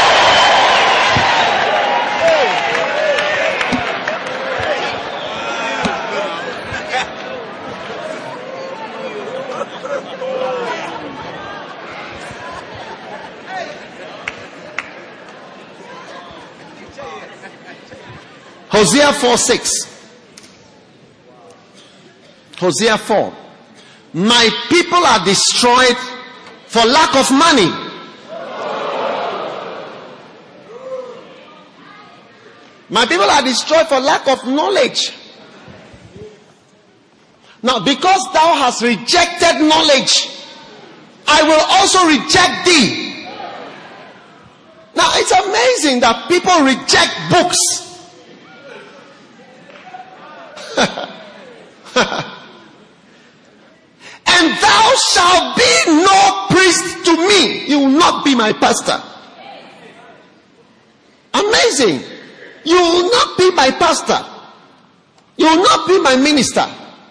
Hosea 4:6. Hosea 4. My people are destroyed for lack of money. My people are destroyed for lack of knowledge. Now, because thou hast rejected knowledge, I will also reject thee. Now, it's amazing that people reject books. And thou shalt be no priest to me. You will not be my pastor. Amazing. You will not be my pastor. You will not be my minister.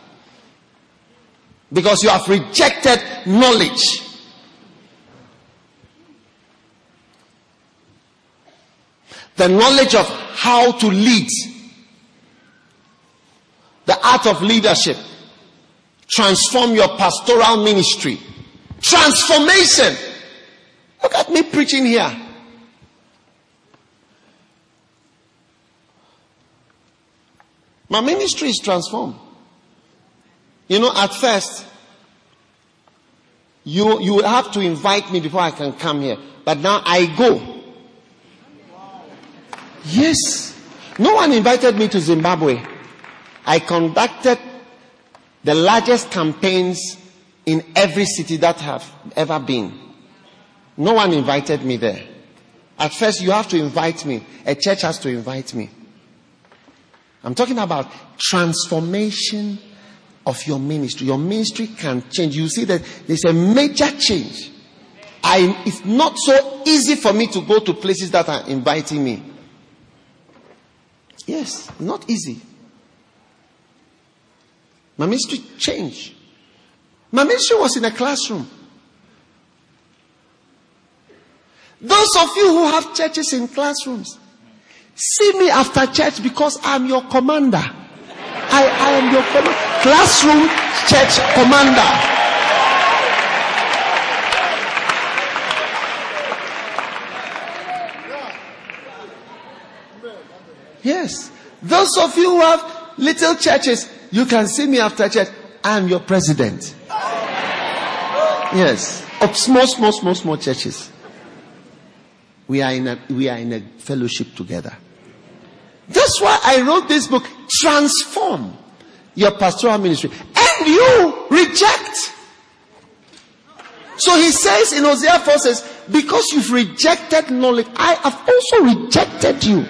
Because you have rejected knowledge. The knowledge of how to lead. The art of leadership. Transform your pastoral ministry. Transformation. Look at me preaching here. My ministry is transformed. You know, at first, you have to invite me before I can come here. But now I go. Yes. No one invited me to Zimbabwe. I conducted the largest campaigns in every city that have ever been. No one invited me there. At first, you have to invite me. A church has to invite me. I'm talking about transformation of your ministry. Your ministry can change. You see that there's a major change. It's not so easy for me to go to places that are inviting me. Yes, not easy. My ministry changed. My ministry was in a classroom. Those of you who have churches in classrooms, see me after church because I'm your commander. I am your classroom church commander. Yes. Those of you who have little churches, you can see me after church. I'm your president. Yes. Of small churches. We are in a fellowship together. That's why I wrote this book, Transform Your Pastoral Ministry. And you reject. So he says in Hosea 4 says, because you've rejected knowledge, I have also rejected you.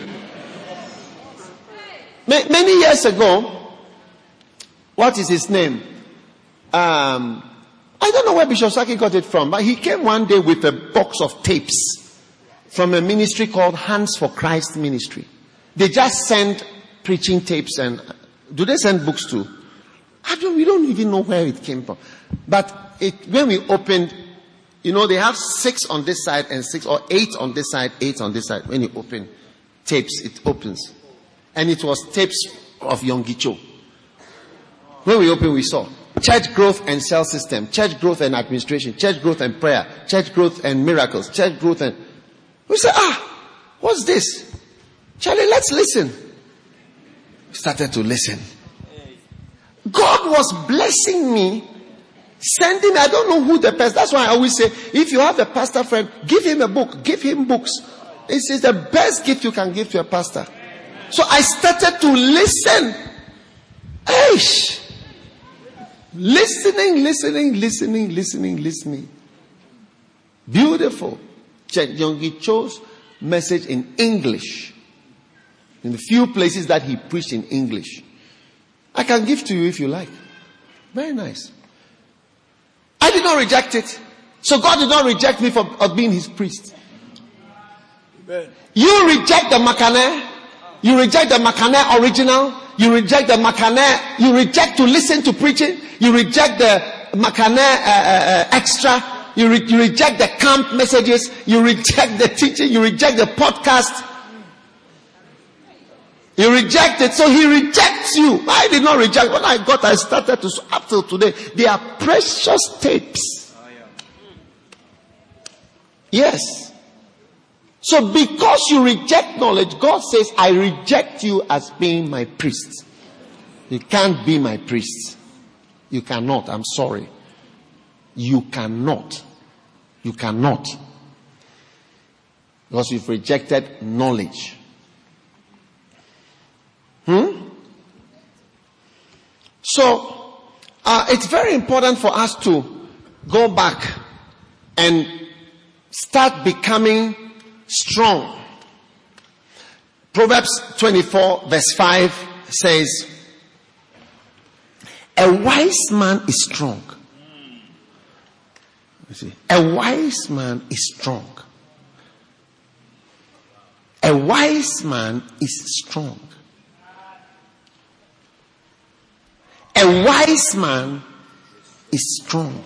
Many years ago, what is his name? I don't know where Bishop Saki got it from, but he came one day with a box of tapes from a ministry called Hands for Christ Ministry. They just send preaching tapes, and do they send books too? We don't even know where it came from. But when we opened, you know, they have 6 on this side and 6 or 8 on this side, 8 on this side. When you open tapes, it opens. And it was tapes of Yonggi Cho. When we opened, we saw church growth and cell system, church growth and administration, church growth and prayer, church growth and miracles, church growth and... We said, what's this? Charlie, let's listen. We started to listen. God was blessing me, sending me. I don't know who the person. That's why I always say, if you have a pastor friend, give him a book, give him books. This is the best gift you can give to a pastor. So I started to listen. Listening. Beautiful. Check Yonggi Cho's message in English. In the few places that he preached in English. I can give to you if you like. Very nice. I did not reject it. So God did not reject me for being his priest. Amen. You reject the Makane. You reject the Makane original. You reject the Makane. You reject to listen to preaching. You reject the Makane extra. You reject the camp messages. You reject the teaching. You reject the podcast. You reject it. So he rejects you. I did not reject. When I started to, up till today, they are precious tapes. Yes. So because you reject knowledge, God says, I reject you as being my priest. You can't be my priest. You cannot. I'm sorry. You cannot. You cannot. Because you've rejected knowledge. So, it's very important for us to go back and start becoming strong. Proverbs 24 verse 5 says, a wise man is strong You see, a wise man is strong. A wise man is strong. A wise man is strong.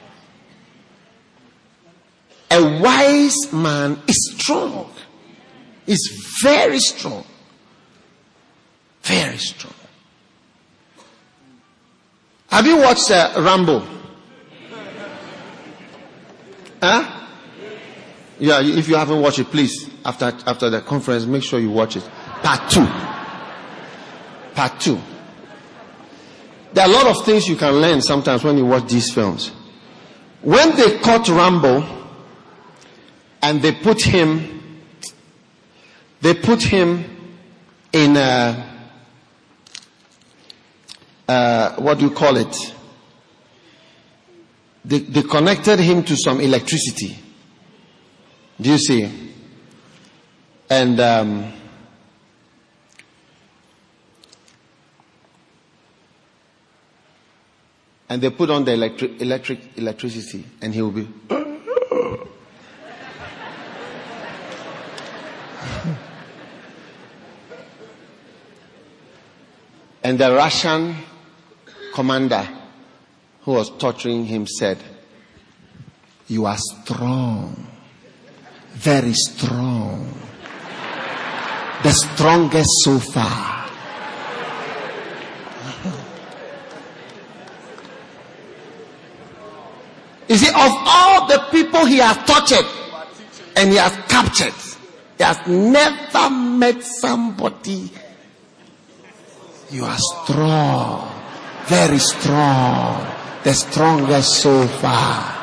A wise man is strong. Is very strong. Very strong. Have you watched Rambo? Huh? Yeah, if you haven't watched it, please, after the conference, make sure you watch it. Part 2. Part 2. There are a lot of things you can learn sometimes when you watch these films. When they caught Rambo and they put him in what do you call it? They connected him to some electricity. Do you see? And they put on the electricity, and he will be. And the Russian commander who was torturing him said, "You are strong, very strong, the strongest so far." You see, of all the people he has tortured and he has captured, he has never met somebody. You are strong, very strong, the strongest so far.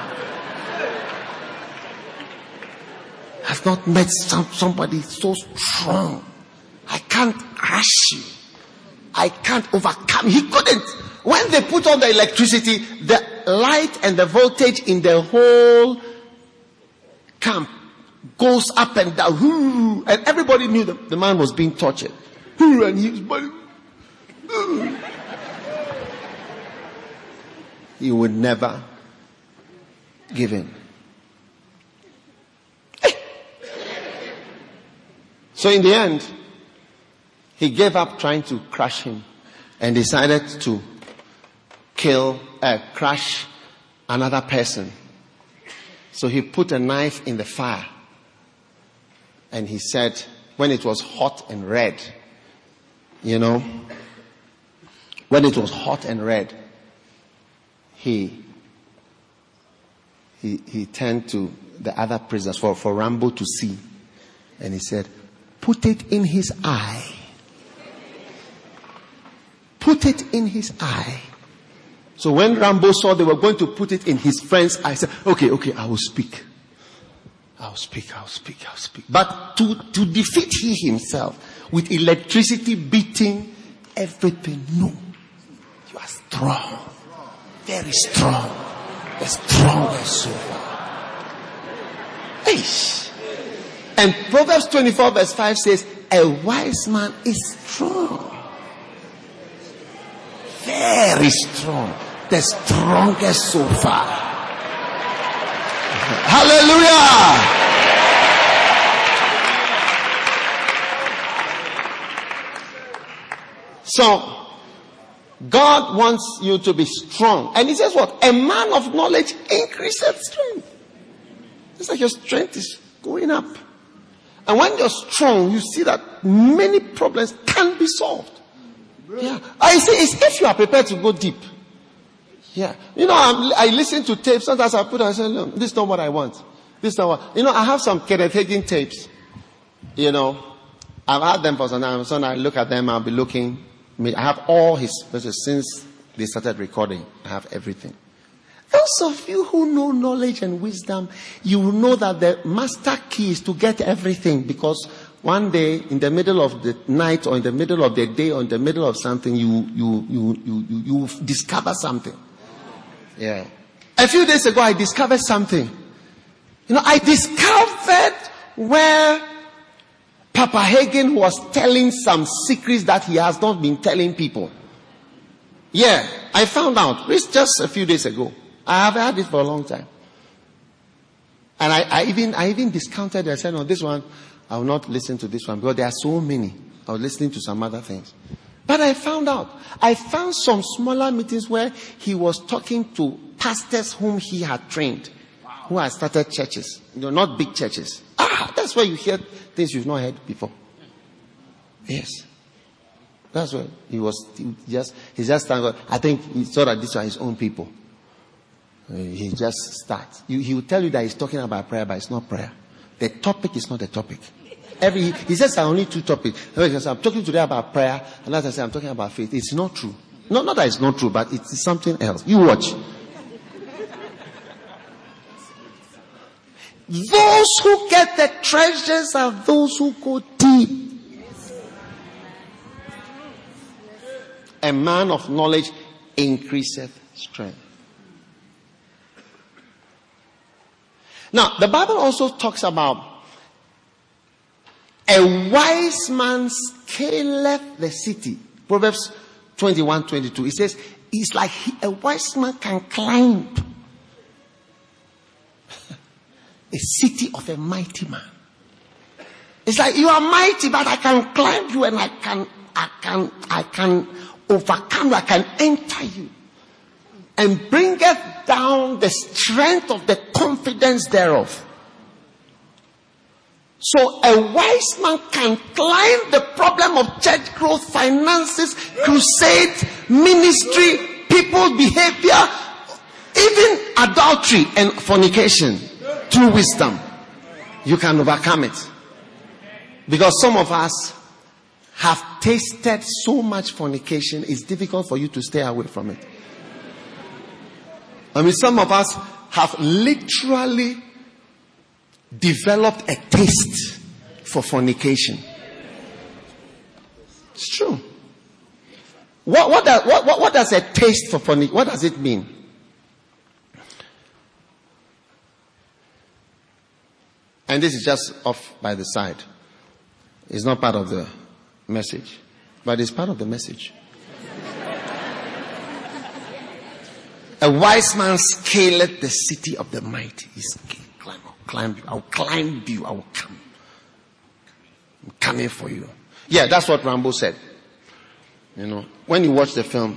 I've not met somebody so strong. I can't crush you. I can't overcome. He couldn't. When they put on the electricity, the light and the voltage in the whole camp goes up and down. And everybody knew the man was being tortured. And he was... He would never give in. So in the end, he gave up trying to crush him and decided to crush another person. So he put a knife in the fire, and he said, when it was hot and red, when it was hot and red, he turned to the other prisoners for Rambo to see, and he said, "Put it in his eye. Put it in his eye." So when Rambo saw they were going to put it in his friend's eye, he said, okay, I will speak. I'll speak. But to defeat he himself with electricity beating everything, no. You are strong. Very strong. The strongest so far. Eish. And Proverbs 24 verse 5 says, a wise man is strong. Very strong. The strongest so far. Hallelujah. So, God wants you to be strong. And he says what? A man of knowledge increases strength. It's like your strength is going up. And when you're strong, you see that many problems can be solved. Yeah. I say it's if you are prepared to go deep. Yeah. I listen to tapes. Sometimes I put on and say, look, this is not what I want. This is not what. I have some Kenneth Hagin tapes. I've had them for some time. So I look at them, I'll be looking. I have all his messages since they started recording. I have everything. Those of you who know knowledge and wisdom, you will know that the master key is to get everything, because one day in the middle of the night or in the middle of the day or in the middle of something, you discover something. Yeah. A few days ago, I discovered something. I discovered where Papa Hagin was telling some secrets that he has not been telling people. Yeah, I found out. It's just a few days ago. I have had it for a long time. And I even discounted it. I said, no, this one, I will not listen to this one because there are so many. I was listening to some other things. But I found some smaller meetings where he was talking to pastors whom he had trained, who had started churches. Not big churches. That's where you hear things you've not heard before. Yes. That's where he's just thank. I think he thought that these are his own people. He just starts. He will tell you that he's talking about prayer, but it's not prayer. The topic is not the topic. He says there are only two topics. I'm talking today about prayer, and as I say, I'm talking about faith. It's not true. Not that it's not true, but it's something else. You watch. Those who get the treasures are those who go deep. A man of knowledge increaseth strength. Now, the Bible also talks about a wise man scaleth the city. Proverbs 21:22. It says, it's like a wise man can climb a city of a mighty man. It's like you are mighty, but I can climb you and I can overcome you, I can enter you. And bringeth down the strength of the confidence thereof. So a wise man can climb the problem of church growth, finances, crusade, ministry, people's behavior, even adultery and fornication. Through wisdom, you can overcome it. Because some of us have tasted so much fornication, it's difficult for you to stay away from it. I mean, some of us have literally developed a taste for fornication. It's true. What does a taste for fornication, what does it mean? And this is just off by the side. It's not part of the message, but it's part of the message. A wise man scaleth the city of the mighty. He's climb you. I'll climb you. I will come. I'm coming for you. Yeah, that's what Rambo said. When you watch the film,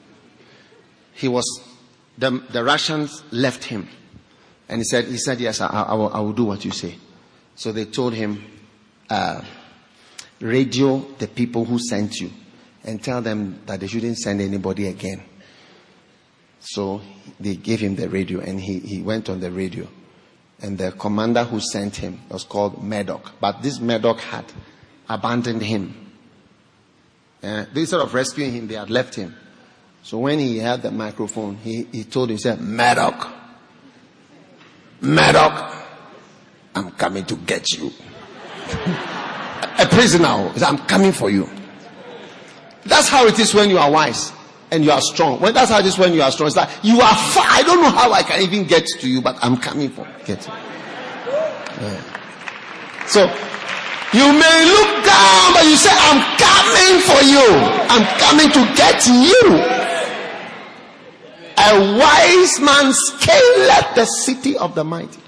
the Russians left him. And he said, yes, I will do what you say. So they told him, radio the people who sent you and tell them that they shouldn't send anybody again. So they gave him the radio and he went on the radio. And the commander who sent him was called Murdoch. But this Murdoch had abandoned him. Instead of rescuing him, they had left him. So when he had the microphone, he told him, he said, Murdoch, I'm coming to get you. A prisoner. I'm coming for you. That's how it is when you are wise and you are strong. That's how it is when you are strong. It's like you are far. I don't know how I can even get to you, but I'm coming for get you. Yeah. So you may look down, but you say, I'm coming for you. I'm coming to get you. A wise man scaleth the city of the mighty.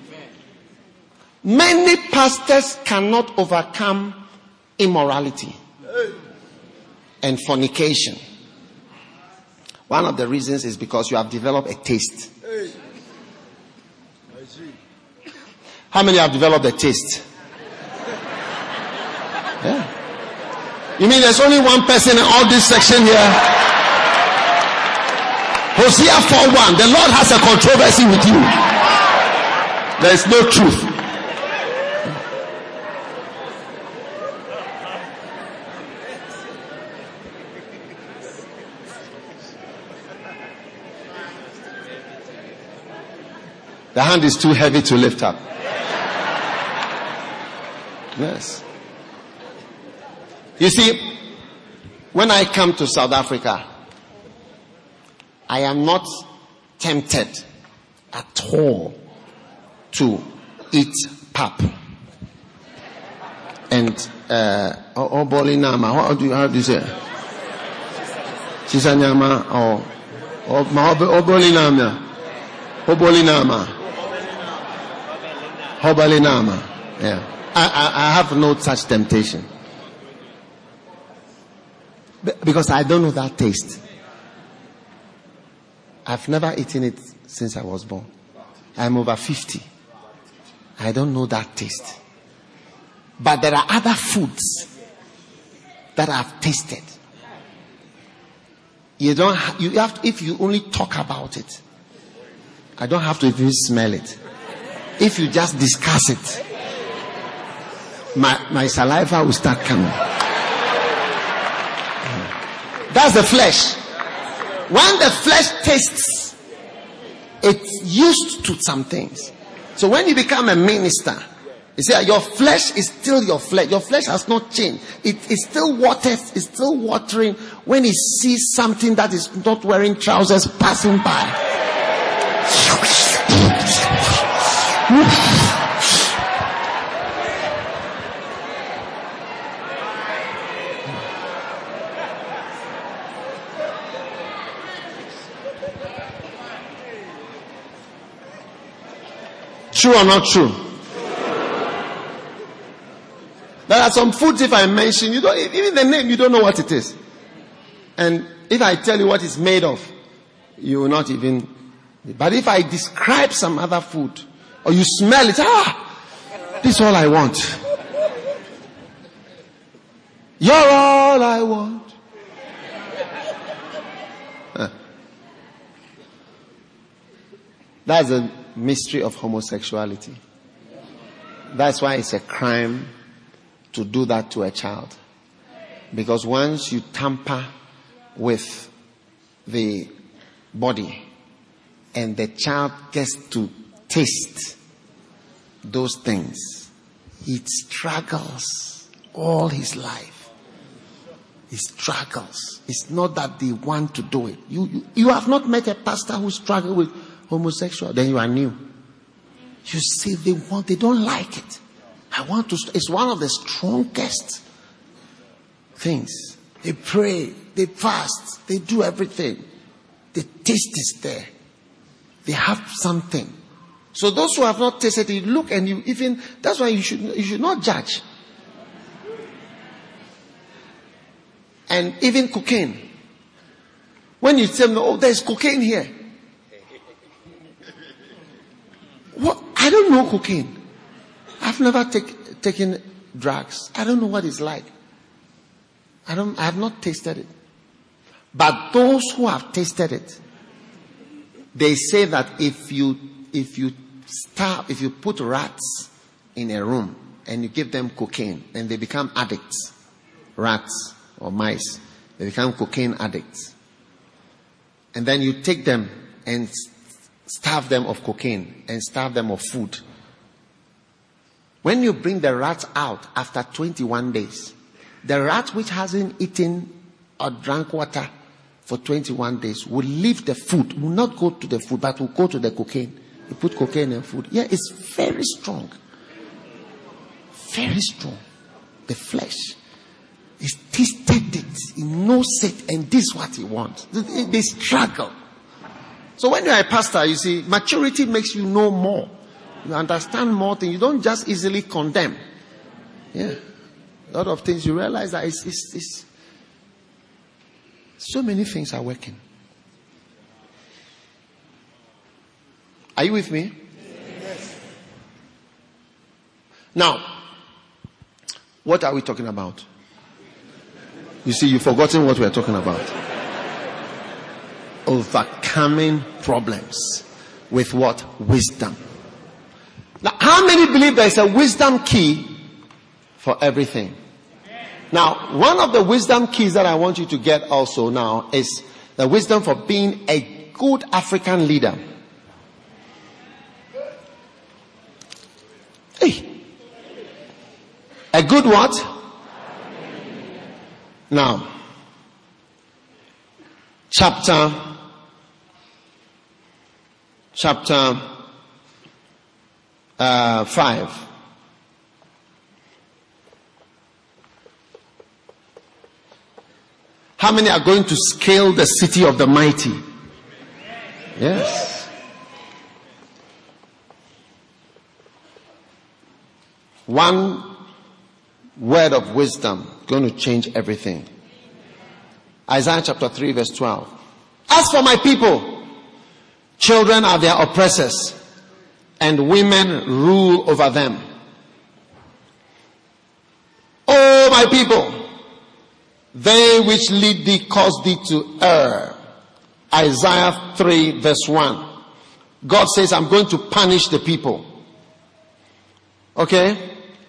Many pastors cannot overcome immorality and fornication. One of the reasons is because you have developed a taste. How many have developed a taste? Yeah. You mean there's only one person in all this section here? Hosea 4:1. The Lord has a controversy with you. There is no truth. The hand is too heavy to lift up. Yes. You see, when I come to South Africa, I am not tempted at all to eat pap and obolinama. How do you say? Chisanyama or obolinama. Hobalinama. Yeah. I have no such temptation. Because I don't know that taste. I've never eaten it since I was born. I'm over 50. I don't know that taste. But there are other foods that I've tasted. You have to, if you only talk about it. I don't have to even smell it. If you just discuss it, my saliva will start coming. That's the flesh. When the flesh tastes, it's used to some things. So when you become a minister, you see, your flesh is still your flesh. Your flesh has not changed. It's still watered. It's still watering when he sees something that is not wearing trousers passing by. True or not true? There are some foods, if I mention, you don't, even the name, you don't know what it is. And if I tell you what it's made of, you will not even. But if I describe some other food, or you smell it, this is all I want. You're all I want. That's the mystery of homosexuality. That's why it's a crime to do that to a child. Because once you tamper with the body and the child gets to taste those things, he struggles all his life. He struggles. It's not that they want to do it. You have not met a pastor who struggled with homosexual. Then you are new. You see, they don't like it. It's one of the strongest things. They pray, they fast, they do everything. The taste is there. They have something. So those who have not tasted it, look and you even, that's why you should not judge. And even cocaine. When you tell me, there's cocaine here. What? I don't know cocaine. I've never taken drugs. I don't know what it's like. I have not tasted it. But those who have tasted it, they say that if you put rats in a room and you give them cocaine, then they become addicts. Rats or mice, they become cocaine addicts. And then you take them and starve them of cocaine and starve them of food. When you bring the rats out after 21 days, the rat which hasn't eaten or drank water for 21 days will leave the food, will not go to the food, but will go to the cocaine. You put cocaine in food. Yeah, it's very strong. Very strong. The flesh. He's tasted it. He knows it, and this is what he wants. They struggle. So when you're a pastor, you see, maturity makes you know more. You understand more things. You don't just easily condemn. Yeah. A lot of things you realize that it's so many things are working. Are you with me? Yes. Now, what are we talking about? You see, you've forgotten what we're talking about. Overcoming problems with what? Wisdom. Now, how many believe there is a wisdom key for everything? Now, one of the wisdom keys that I want you to get also now is the wisdom for being a good African leader. Hey. A good what? Now, chapter 5. How many are going to scale the city of the mighty? Yes. One word of wisdom going to change everything. Isaiah chapter 3 verse 12. As for my people, children are their oppressors, and women rule over them. O my people, they which lead thee cause thee to err. Isaiah 3 verse 1. God says, I'm going to punish the people. Okay?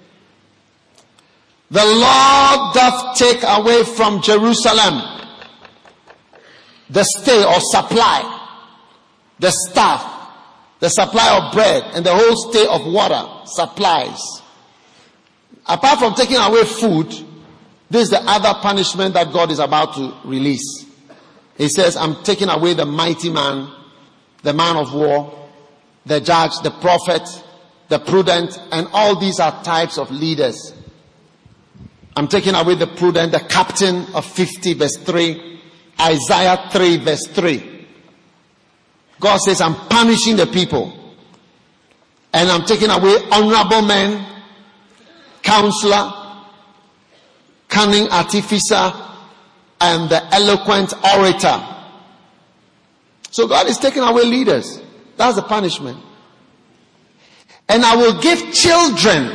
The Lord doth take away from Jerusalem the stay or supply, the staff, the supply of bread, and the whole stay of water, supplies. Apart from taking away food, this is the other punishment that God is about to release. He says, I'm taking away the mighty man, the man of war, the judge, the prophet, the prudent, and all these are types of leaders. I'm taking away the prudent, the captain of 50 verse 3, Isaiah 3 verse 3. God says, I'm punishing the people. And I'm taking away honorable men, counselor, cunning artificer, and the eloquent orator. So God is taking away leaders. That's the punishment. And I will give children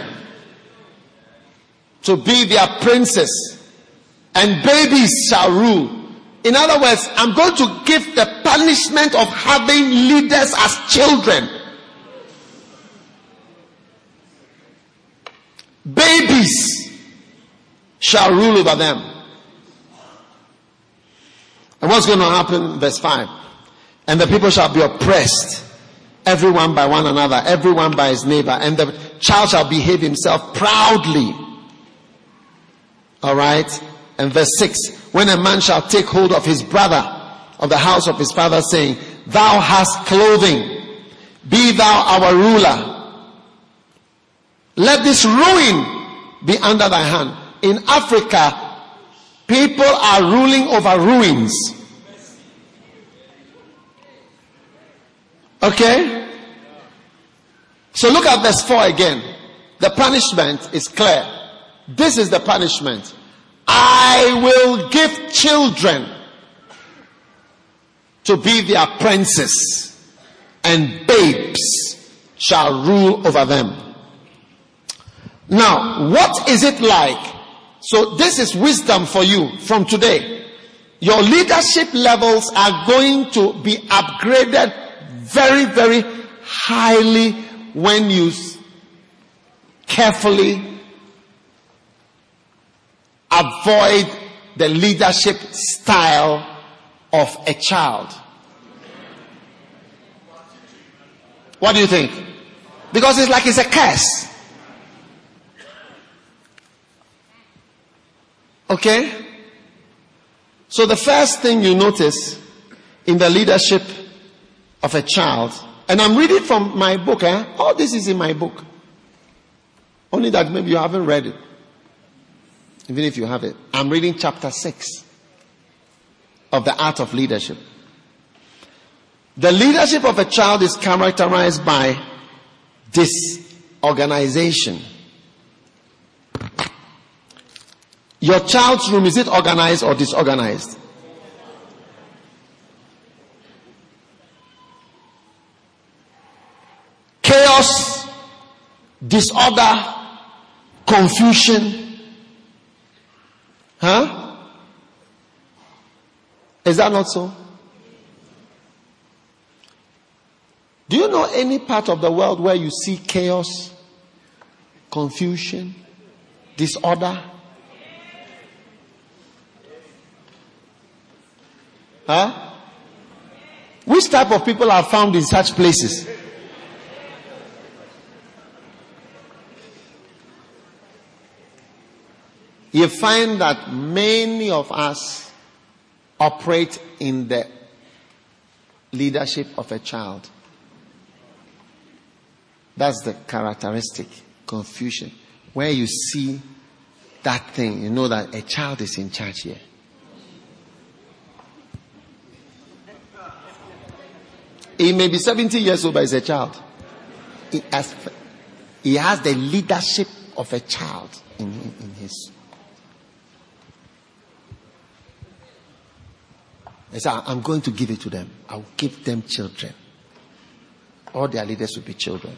to be their princes, and babies shall rule. In other words, I'm going to give the punishment of having leaders as children. Babies shall rule over them. And what's going to happen? Verse 5. And the people shall be oppressed, everyone by one another, everyone by his neighbor, and the child shall behave himself proudly. Alright? And verse 6. When a man shall take hold of his brother of the house of his father, saying, Thou hast clothing, be thou our ruler. Let this ruin be under thy hand. In Africa, people are ruling over ruins. Okay? So look at verse 4 again. The punishment is clear. This is the punishment. I will give children to be their princes, and babes shall rule over them. Now, what is it like? So this is wisdom for you from today. Your leadership levels are going to be upgraded very, very highly when you carefully avoid the leadership style of a child. What do you think? Because it's like it's a curse. Okay? So the first thing you notice in the leadership of a child, and I'm reading from my book, all this is in my book. Only that maybe you haven't read it. Even if you have it. I'm reading chapter 6 of the art of leadership. The leadership of a child is characterized by disorganization. Your child's room, is it organized or disorganized? Chaos, disorder, confusion. Huh? Is that not so? Do you know any part of the world where you see chaos, confusion, disorder? Huh? Which type of people are found in such places? You find that many of us operate in the leadership of a child. That's the characteristic, confusion. Where you see that thing, you know that a child is in charge here. He may be 70 years old, but he's a child. He has the leadership of a child in his. He said, I'm going to give it to them. I'll give them children. All their leaders will be children.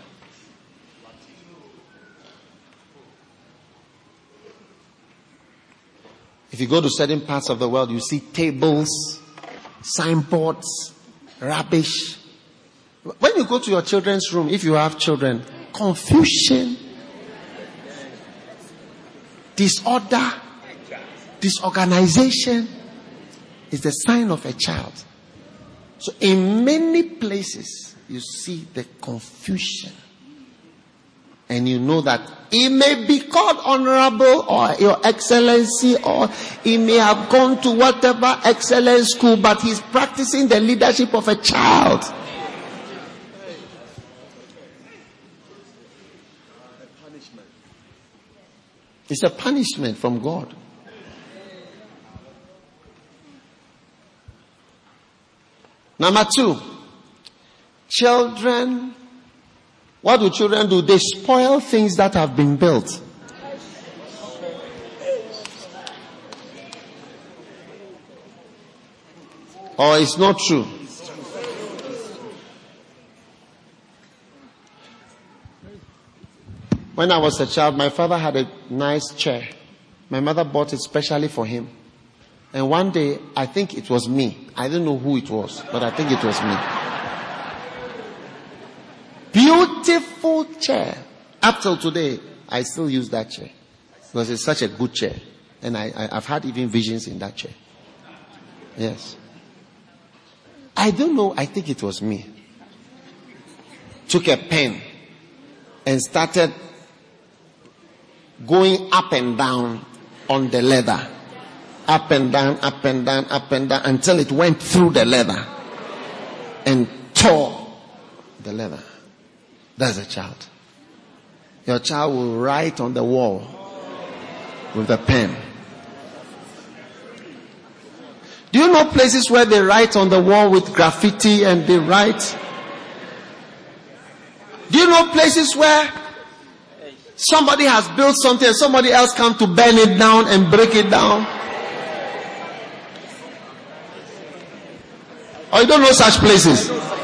If you go to certain parts of the world, you see tables, signboards, rubbish. When you go to your children's room, if you have children, confusion, disorder, disorganization is the sign of a child. So in many places, you see the confusion. And you know that he may be called honorable or your excellency, or he may have gone to whatever excellent school, but he's practicing the leadership of a child. It's a punishment from God. Number 2, children. What do children do? They spoil things that have been built. Or it's not true. When I was a child, my father had a nice chair. My mother bought it specially for him. And one day, I think it was me. I don't know who it was, but I think it was me. Beautiful chair. Up till today, I still use that chair. Because it's such a good chair. And I've had even visions in that chair. Yes. I don't know, I think it was me. Took a pen and started going up and down on the leather. Up and down, up and down, up and down, until it went through the leather and tore the leather. That's a child. Your child will write on the wall with a pen. Do you know places where they write on the wall with graffiti and they write? Do you know places where somebody has built something and somebody else comes to burn it down and break it down? Or you don't know such places?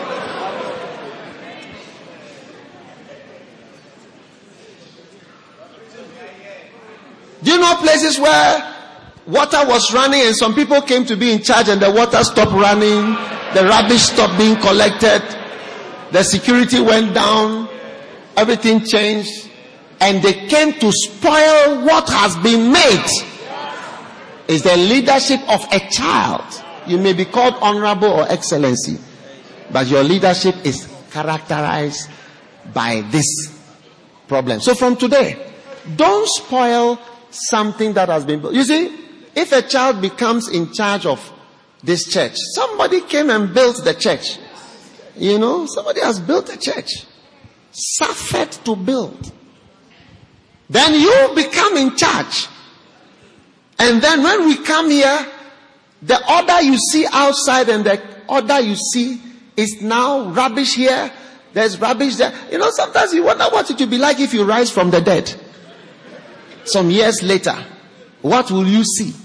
Do you know places where water was running and some people came to be in charge and the water stopped running, the rubbish stopped being collected, the security went down, everything changed, and they came to spoil what has been made? It's the leadership of a child. You may be called honorable or excellency, but your leadership is characterized by this problem. So from today, don't spoil something that has been built. You see, if a child becomes in charge of this church, somebody came and built the church. You know, somebody has built a church, suffered to build. Then you become in charge. And then when we come here, the order you see outside and the order you see is now rubbish here. There's rubbish there. You know, sometimes you wonder what it will be like if you rise from the dead. Some years later, what will you see?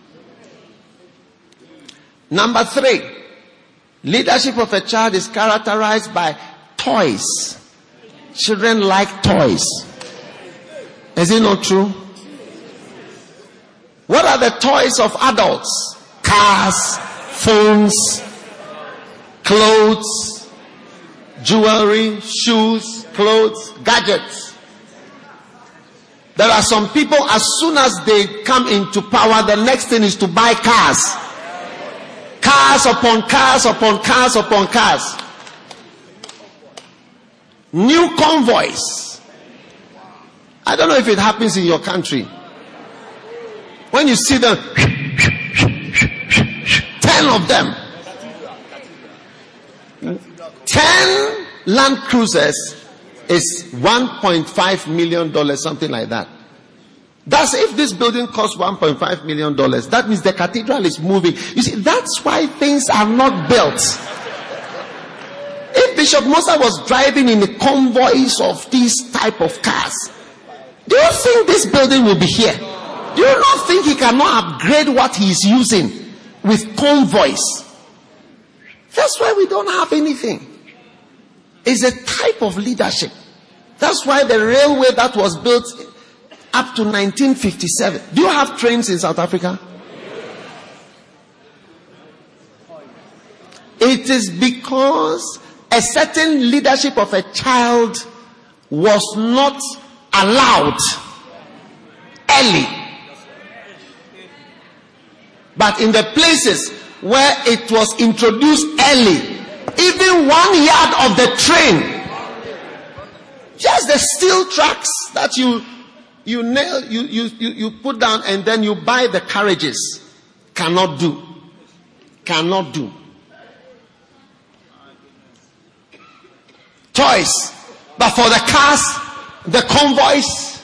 Number 3, leadership of a child is characterized by toys. Children like toys. Is it not true? What are the toys of adults? Cars, phones, clothes, jewelry, shoes, clothes, gadgets. There are some people, as soon as they come into power, the next thing is to buy cars. Cars upon cars upon cars upon cars. New convoys. I don't know if it happens in your country. When you see them, 10 of them. 10 Land Cruisers is $1.5 million, something like that. That's if this building costs $1.5 million. That means the cathedral is moving. You see, that's why things are not built. If Bishop Musa was driving in the convoys of these type of cars, Do you think this building will be here? Do you not think he cannot upgrade what he is using with convoys? That's why we don't have anything. It's a type of leadership. That's why the railway that was built up to 1957. Do you have trains in South Africa? It is because a certain leadership of a child was not allowed early. But in the places where it was introduced early, even 1 yard of the train, just the steel tracks that you nail, you put down and then you buy the carriages, cannot do. Toys, but for the cars, the convoys.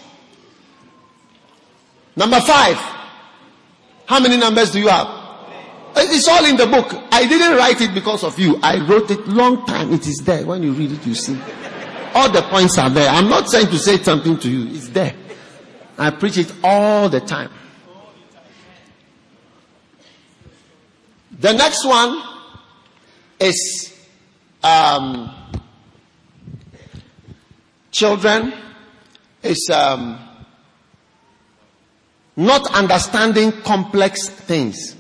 Number 5. How many numbers do you have? It's all in the book. I didn't write it because of you. I wrote it long time. It is there. When you read it, you see. All the points are there. I'm not trying to say something to you. It's there. I preach it all the time. The next one is children is not understanding complex things.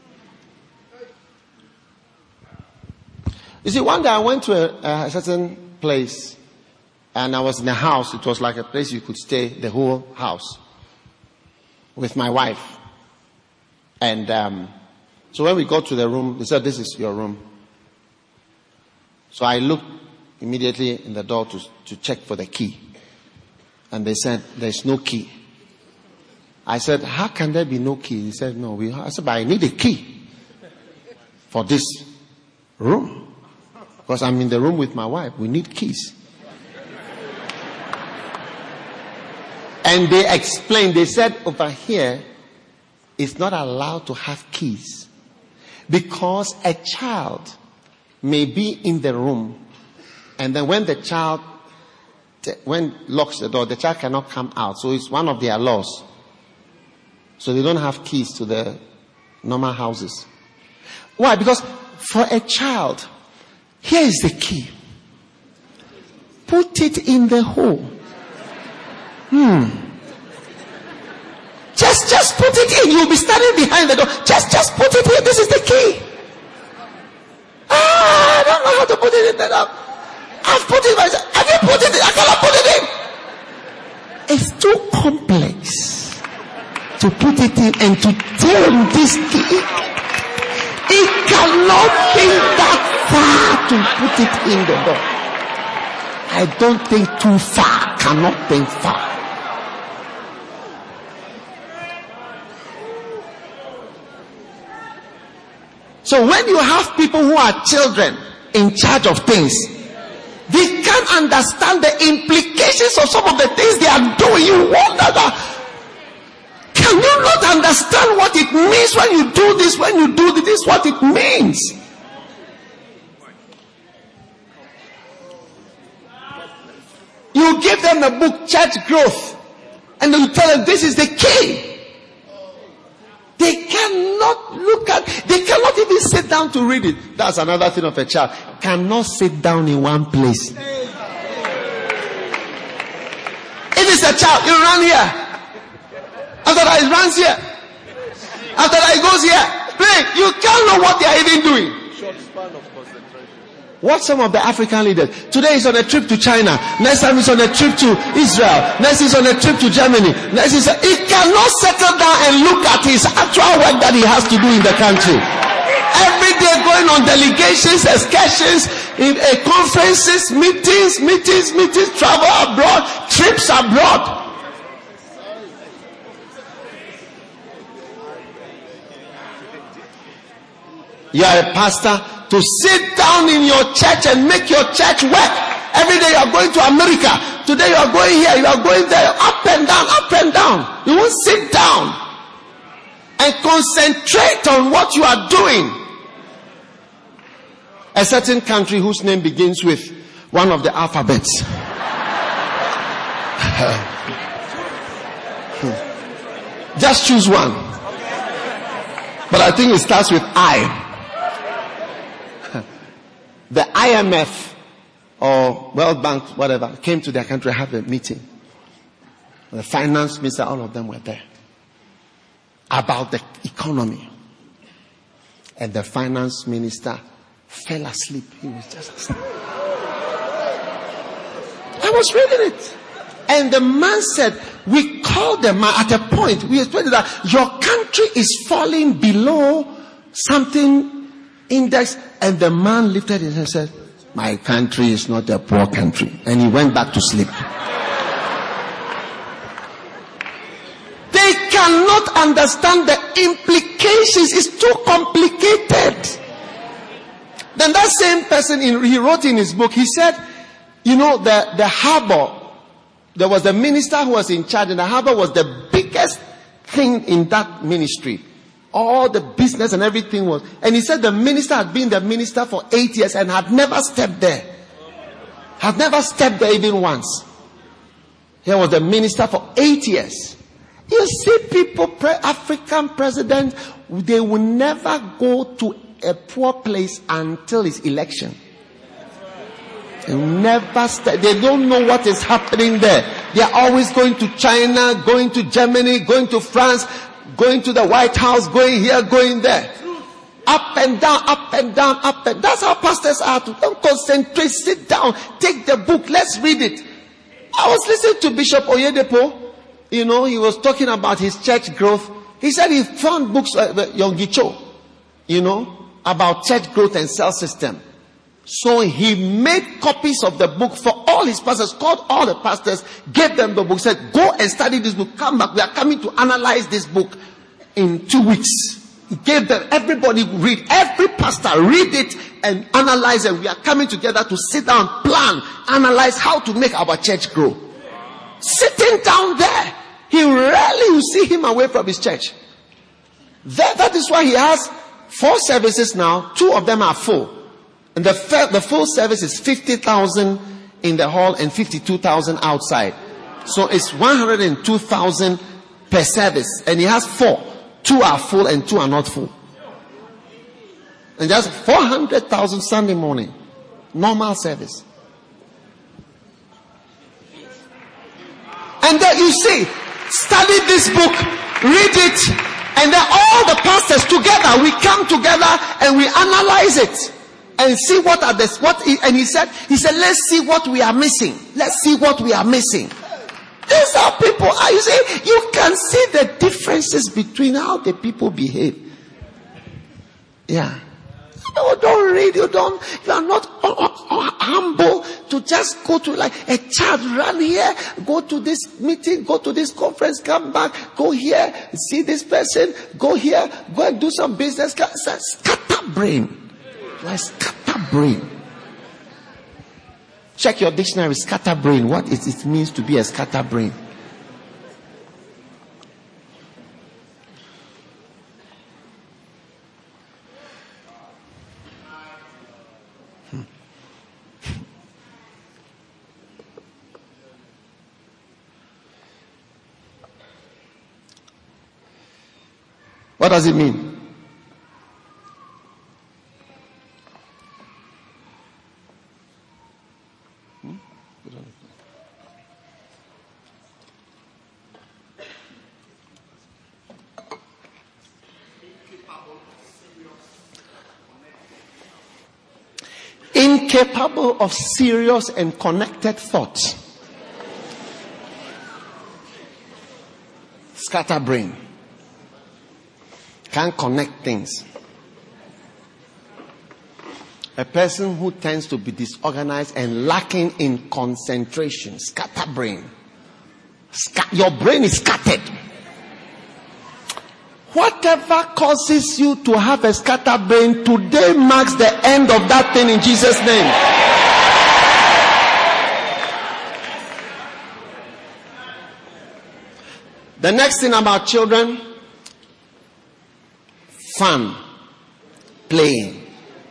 You see, one day I went to a certain place and I was in a house. It was like a place you could stay the whole house with my wife. And so when we got to the room, they said, "This is your room." So I looked immediately in the door to check for the key. And they said, "There's no key." I said, "How can there be no key?" He said, "No, I said, "But I need a key for this room. Because I'm in the room with my wife. We need keys." And they explained, they said, "Over here, it's not allowed to have keys. Because a child may be in the room. And then when the child locks the door, the child cannot come out. So it's one of their laws. So they don't have keys to the normal houses." Why? Because for a child, here is the key. Put it in the hole. Just put it in. You'll be standing behind the door. Just put it in. This is the key. I don't know how to put it in the door. I've put it myself. I didn't put it in. I cannot put it in. It's too complex to put it in and to tell him this key. It cannot think that far to put it in the door. I don't think too far. Cannot think far. So when you have people who are children in charge of things, they can't understand the implications of some of the things they are doing. You wonder that. Can you not understand what it means when you do this, when you do this, what it means? You give them a book, Church Growth, and you tell them this is the key. They cannot they cannot even sit down to read it. That's another thing of a child. Cannot sit down in one place. If it's a child, you run here. After that, it runs here. After that, it goes here. Play. You can't know what they are even doing. Short span of concentration. Watch some of the African leaders. Today is on a trip to China. Next time is on a trip to Israel. Next is on a trip to Germany. He cannot settle down and look at his actual work that he has to do in the country. Every day going on delegations, excursions, conferences, meetings, travel abroad, trips abroad. You are a pastor to sit down in your church and make your church work. Every day you are going to America. Today you are going here, you are going there, up and down, up and down. You won't sit down and concentrate on what you are doing. A certain country whose name begins with one of the alphabets. Just choose one. But I think it starts with I. The IMF or World Bank, whatever, came to their country, have a meeting. The finance minister, all of them were there. About the economy. And the finance minister fell asleep. He was just asleep. I was reading it. And the man said, we called the man at a point, we explained that your country is falling below something index. And the man lifted his head and said, my country is not a poor country. And he went back to sleep. They cannot understand the implications. It's too complicated. Then that same person, he wrote in his book, he said, the harbor, there was a minister who was in charge, and the harbor was the biggest thing in that ministry. All the business and everything was. And he said the minister had been the minister for 8 years and had never stepped there. Had never stepped there even once. He was the minister for 8 years. You see people, African presidents, they will never go to a poor place until his election. They don't know what is happening there. They are always going to China, going to Germany, going to France, going to the White House, going here, going there. Up and down, up and down, up and down. That's how pastors are. Don't concentrate, sit down, take the book, let's read it. I was listening to Bishop Oyedepo. He was talking about his church growth. He said he found books, Yonggi Cho, about church growth and cell system. So he made copies of the book for all his pastors, called all the pastors, gave them the book, said, go and study this book, come back. We are coming to analyze this book in 2 weeks. He gave them, everybody read, every pastor read it and analyze it. We are coming together to sit down, plan, analyze how to make our church grow. Sitting down there, he rarely will see him away from his church. That is why he has 4 services now. 2 of them are full. And the full service is 50,000 in the hall and 52,000 outside. So it's 102,000 per service. And he has 4. 2 are full and 2 are not full. And that's 400,000 Sunday morning. Normal service. And then you see, study this book, read it, and then all the pastors together, we come together and we analyze it. And see and he said, let's see what we are missing. Let's see what we are missing. These are people, you see, you can see the differences between how the people behave. Yeah. Don't read, you are not humble to just go to like a child, run here, go to this meeting, go to this conference, come back, go here, see this person, go here, go and do some business. Scatter brain. Like scatter brain. Check your dictionary, scatter brain. What it means to be a scatter brain. What does it mean? Incapable of serious and connected thoughts. Scatterbrain. Can't connect things. A person who tends to be disorganized and lacking in concentration. Scatterbrain. Your brain is scattered. Whatever causes you to have a scatterbrain, today marks the end of that thing in Jesus' name. The next thing about children, fun, playing.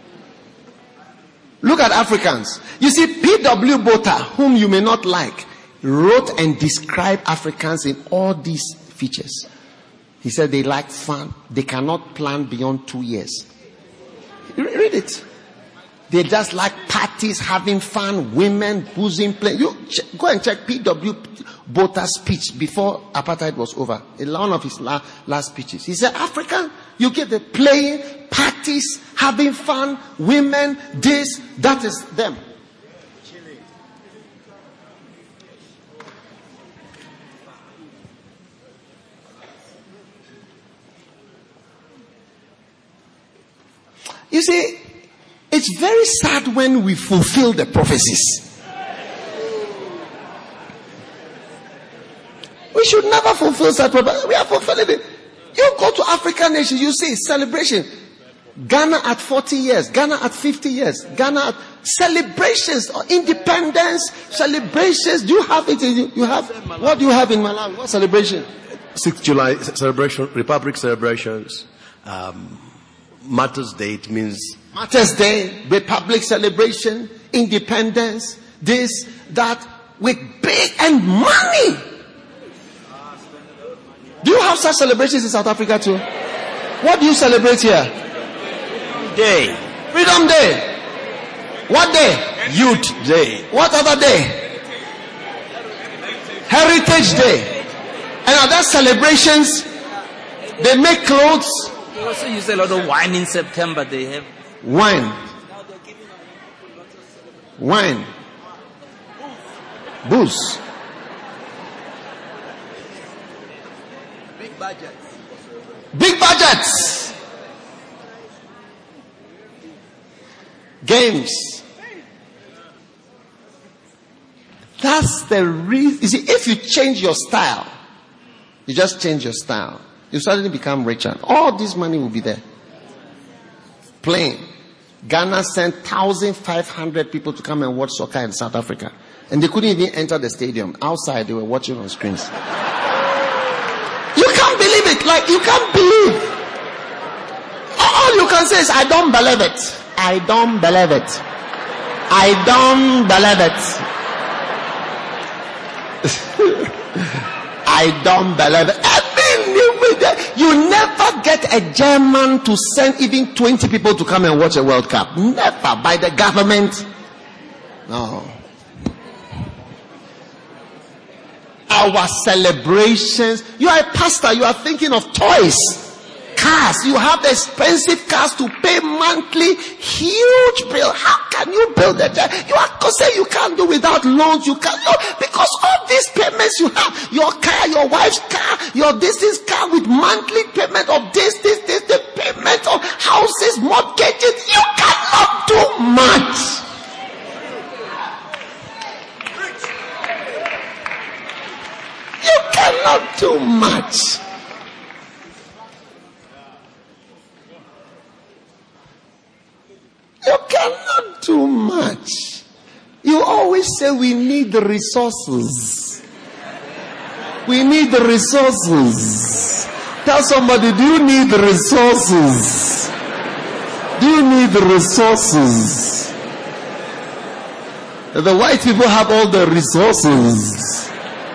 Look at Africans. You see, P.W. Botha, whom you may not like, wrote and described Africans in all these features. He said they like fun. They cannot plan beyond 2 years. Read it. They just like parties, having fun, women, boozing, playing. You go and check P.W. Botha's speech before apartheid was over. In one of his last speeches. He said, Africa, you get the playing, parties, having fun, women, this, that is them. You see, it's very sad when we fulfill the prophecies. We should never fulfill such prophecies. We are fulfilling it. You go to African nations, you see celebration. Ghana at 40 years, Ghana at 50 years, Ghana at celebrations, independence celebrations. Do you have it? You have what do you have in Malawi? What celebration? 6th July celebration, Republic celebrations. Martyrs Day, it means Martyrs Day, Republic celebration, independence, this, that, with big and money. Do you have such celebrations in South Africa too? What do you celebrate here? Day. Freedom Day. What day? Youth Day. What other day? Heritage Day. And other celebrations, they make clothes. They also use a lot of wine in September. They have wine. Booze. Big budgets. Games. That's the reason. You see, if you change your style, you just change your style, you suddenly become richer. All this money will be there. Playing. Ghana sent 1,500 people to come and watch soccer in South Africa. And they couldn't even enter the stadium. Outside, they were watching on screens. You can't believe it. Like, you can't believe. All you can say is, I don't believe it. I don't believe it. I don't believe it. I don't believe it. You never get a German to send even 20 people to come and watch a World Cup. Never. By the government. No. Our celebrations. You are a pastor. You are thinking of toys. Cars. You have expensive cars to pay monthly. Huge bill. How can you build a car? You are saying you can't do without loans. You can't. No, because all these payments you have. Your car, your wife's car, your this car with monthly payment of this, the payment of houses, mortgages. You cannot do much. You cannot do much. You cannot do much. You always say we need the resources. We need the resources. Tell somebody, do you need the resources? Do you need the resources? The white people have all the resources.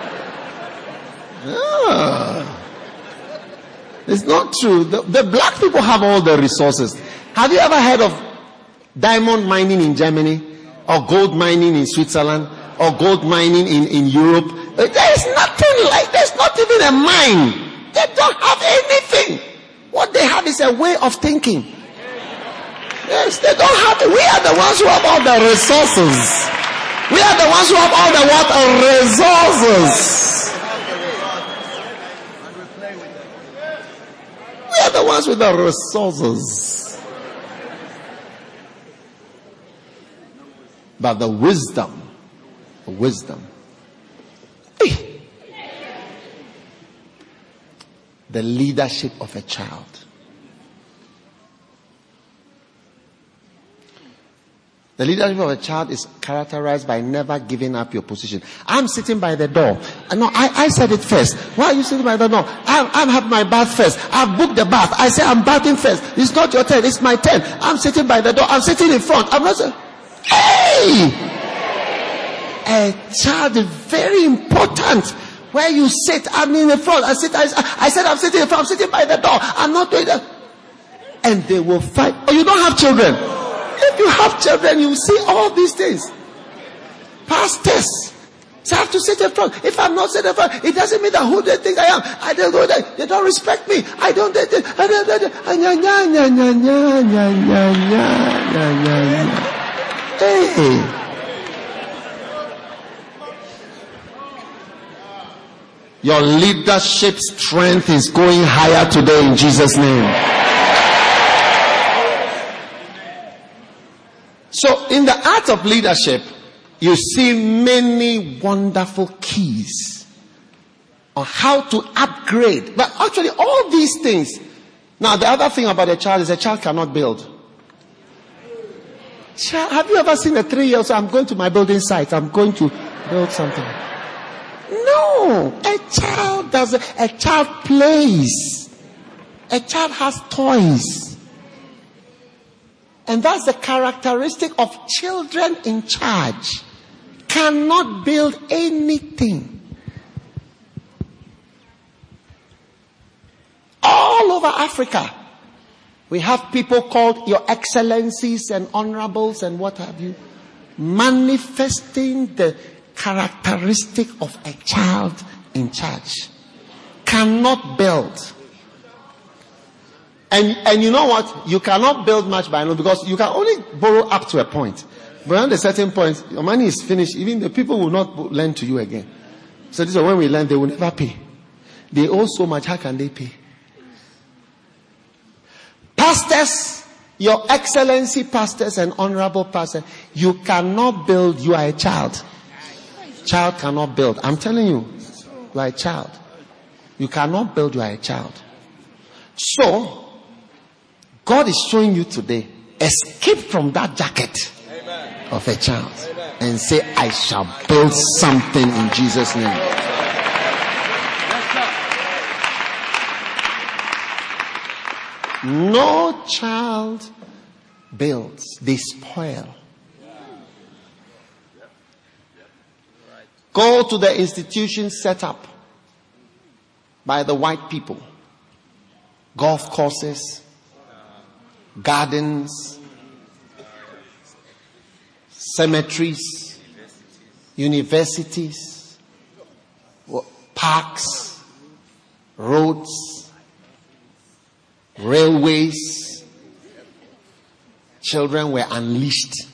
It's not true. The black people have all the resources. Have you ever heard of diamond mining in Germany? Or gold mining in Switzerland? Or gold mining in Europe? There is nothing like, there's not even a mine. They don't have anything. What they have is a way of thinking. Yes, they don't have it. We are the ones who have all the resources. We are the ones who have all the what? Resources. We are the ones with the resources. But the wisdom. The leadership of a child. The leadership of a child is characterized by never giving up your position. I'm sitting by the door. No, I said it first. Why are you sitting by the door? I'm having my bath first. I've booked the bath. I say I'm bathing first. It's not your turn. It's my turn. I'm sitting by the door. I'm sitting in front. I'm not saying, hey! a child is very important. Where you sit, I'm in the front. I said, I'm sitting in front. I'm sitting by the door. I'm not doing that. And they will fight. Oh, you don't have children. If you have children, you see all these things. Pastors. So I have to sit in front. If I'm not sitting in front, it doesn't mean that who they think I am. I don't know that. They don't respect me. I don't. Hey. Your leadership strength is going higher today in Jesus' name. So in the art of leadership, you see many wonderful keys on how to upgrade. But actually all these things. Now the other thing about a child is a child cannot build. Have you ever seen a 3-year-old say, I'm going to my building site, I'm going to build something? No, a child plays. A child has toys. And that's the characteristic of children in charge. Cannot build anything. All over Africa, we have people called Your Excellencies and Honorables and what have you, manifesting the characteristic of a child in charge. Cannot build. And you know what? You cannot build much by now because you can only borrow up to a point. Beyond a certain point, your money is finished. Even the people will not lend to you again. So this is when we lend, they will never pay. They owe so much, how can they pay? Pastors, Your Excellency pastors and honorable pastors, you cannot build, you are a child. Child cannot build. I'm telling you, you are a child. You cannot build, you are a child. So, God is showing you today, escape from that jacket of a child and say, I shall build something in Jesus' name. No child builds, they spoil. Go to the institution set up by the white people. Golf courses, gardens, cemeteries, universities, parks, roads, railways. Children were unleashed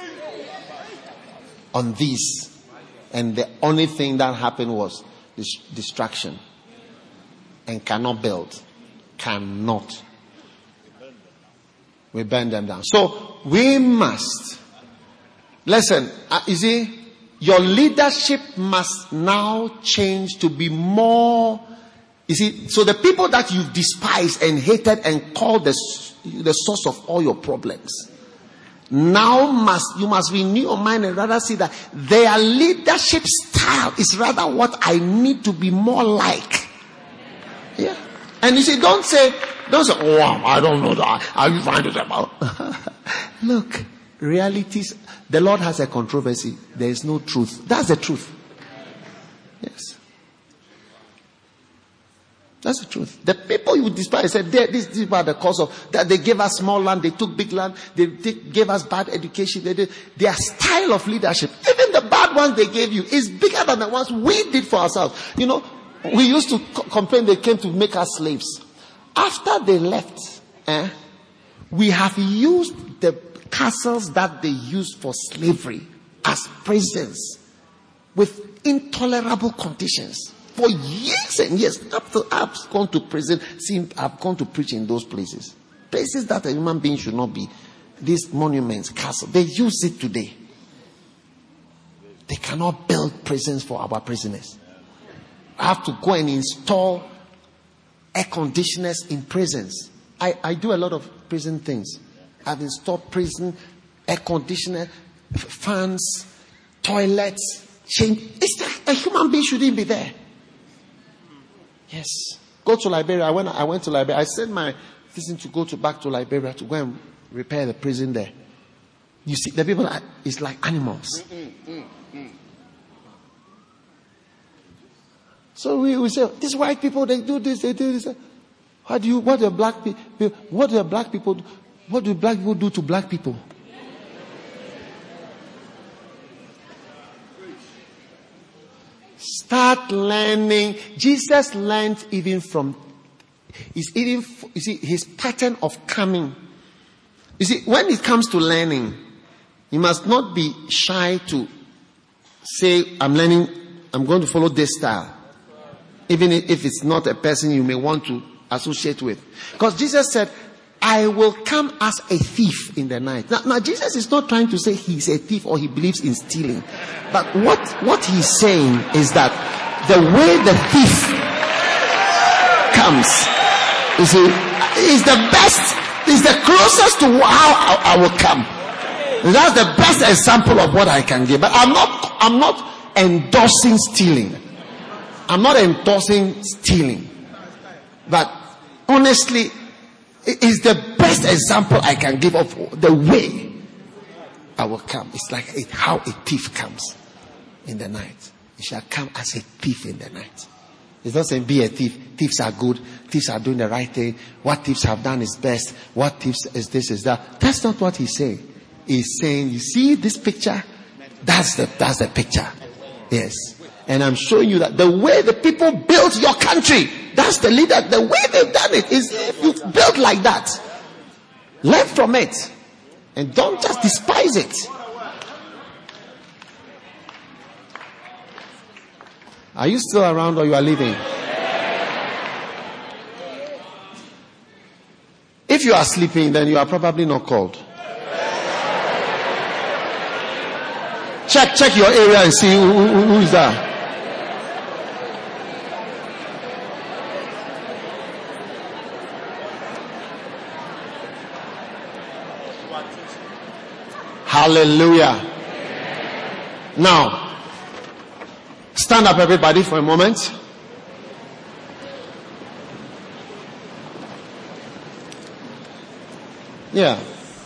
on these. And the only thing that happened was distraction. And cannot build. Cannot. We burn them down. So we must. Listen, you see, your leadership must now change to be more. You see, so the people that you've despised and hated and called the source of all your problems, now you must renew your mind and rather see that their leadership style is rather what I need to be more like. Yeah. And you see, don't say, oh, I don't know that. Are you find it about? Look, realities, the Lord has a controversy. There is no truth. That's the truth. Yes. That's the truth. The people you despise said, these people are the cause of that. They gave us small land, they took big land, they gave us bad education. Their style of leadership, even the bad ones they gave you, is bigger than the ones we did for ourselves. You know, we used to complain they came to make us slaves. After they left, we have used the castles that they used for slavery as prisons with intolerable conditions. For years and years, I've gone to prison, I've gone to preach in those places. Places that a human being should not be. These monuments, castles, they use it today. They cannot build prisons for our prisoners. I have to go and install air conditioners in prisons. I do a lot of prison things. I've installed prison, air conditioner, fans, toilets, change. It's like a human being shouldn't be there. Yes. Go to Liberia. When I went to Liberia, I sent my citizen to go back to Liberia to go and repair the prison there. You see, the people it's like animals. So we say, these white people, they do this, they do this. What do black people do to black people? Start learning. Jesus learned even from, you see, his pattern of coming. You see, when it comes to learning, you must not be shy to say, I'm learning, I'm going to follow this style. Even if it's not a person you may want to associate with. Because Jesus said, I will come as a thief in the night. Now Jesus is not trying to say he's a thief or he believes in stealing. But what he's saying is that the way the thief comes, you see, is the best, is the closest to how I will come. That's the best example of what I can give. But I'm not endorsing stealing. I'm not endorsing stealing. But honestly, it is the best example I can give of the way I will come. It's like how a thief comes in the night. He shall come as a thief in the night. It's not saying be a thief. Thieves are good. Thieves are doing the right thing. What thieves have done is best. What thieves is this, is that. That's not what he's saying. He's saying, you see this picture? That's the picture. Yes. And I'm showing you that the way the people built your country, that's the leader. The way they've done it is if you built like that. Learn from it. And don't just despise it. Are you still around or you are leaving? If you are sleeping, then you are probably not called. Check your area and see who is that. Hallelujah. Now, stand up everybody for a moment. Yeah.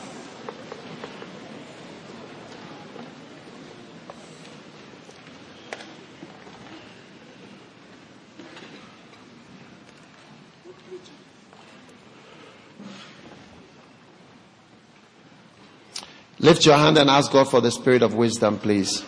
Lift your hand and ask God for the spirit of wisdom, please.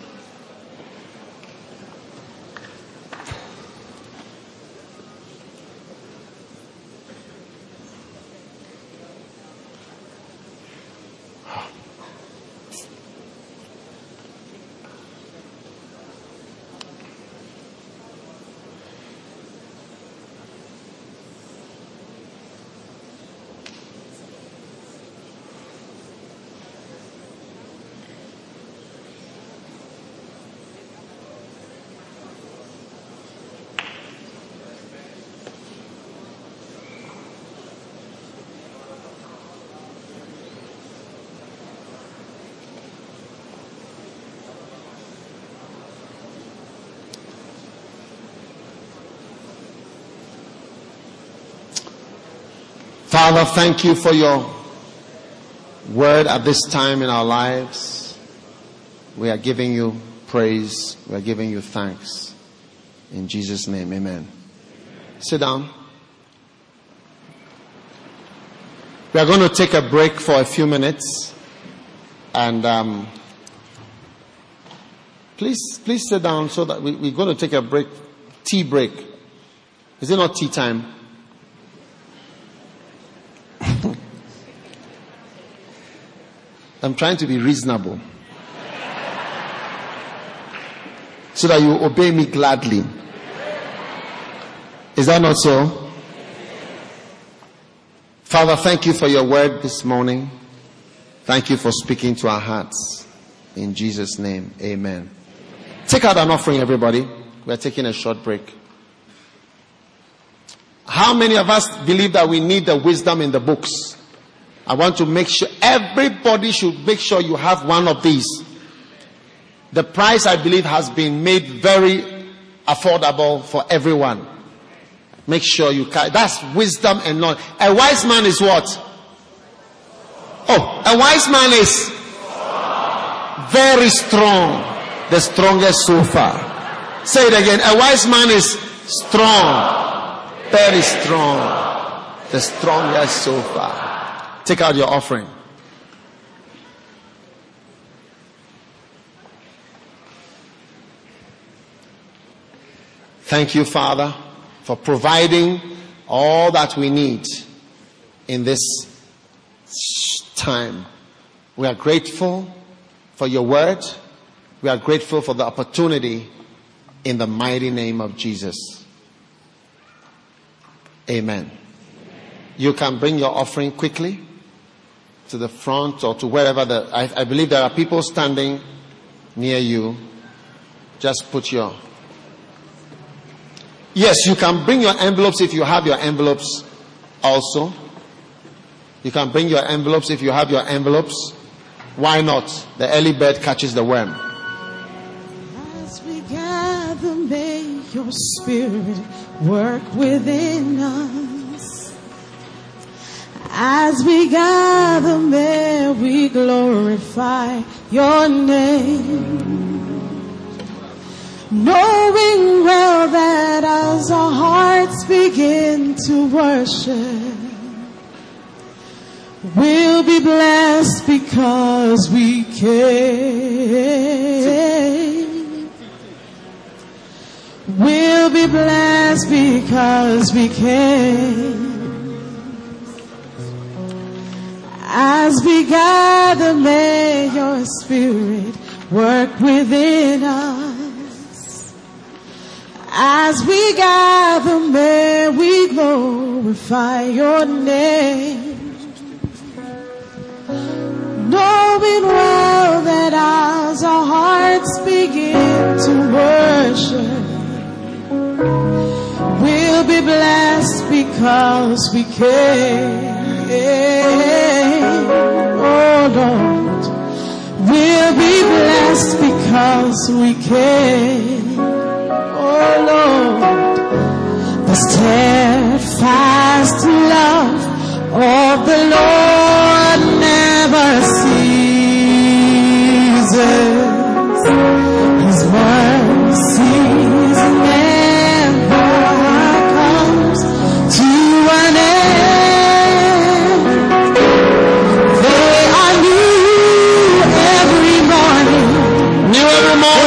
Father, thank you for your word at this time in our lives. We are giving you praise. We are giving you thanks. In Jesus' name, amen. Sit down. We are going to take a break for a few minutes. And please sit down so that we're going to take a break. Tea break. Is it not tea time? I'm trying to be reasonable so that you obey me gladly. Is that not so? Father, thank you for your word this morning. Thank you for speaking to our hearts. In Jesus' name, amen. Take out an offering, everybody. We're taking a short break. How many of us believe that we need the wisdom in the books? I want to make sure everybody should make sure you have one of these. The price, I believe, has been made very affordable for everyone. Make sure you carry. That's wisdom and knowledge. A wise man is what? Oh, a wise man is very strong. The strongest so far. Say it again. A wise man is Strong. Very strong. The strongest so far. Take out your offering. Thank you, Father, for providing all that we need in this time. We are grateful for your word. We are grateful for the opportunity in the mighty name of Jesus. Amen. You can bring your offering quickly to the front or to wherever I believe there are people standing near you. Just put your... Yes, you can bring your envelopes if you have your envelopes also. You can bring your envelopes if you have your envelopes. Why not? The early bird catches the worm. As we gather, may your spirit work within us. As we gather, may we glorify your name. Knowing well that as our hearts begin to worship, we'll be blessed because we came. We'll be blessed because we came. As we gather, may your spirit work within us. As we gather, may we glorify your name. Knowing well that as our hearts begin to worship, we'll be blessed because we came. Oh Lord, we'll be blessed because we came. Oh Lord, the steadfast love of the Lord never ceases. His mercies never comes to an end. They are new every morning. New every morning.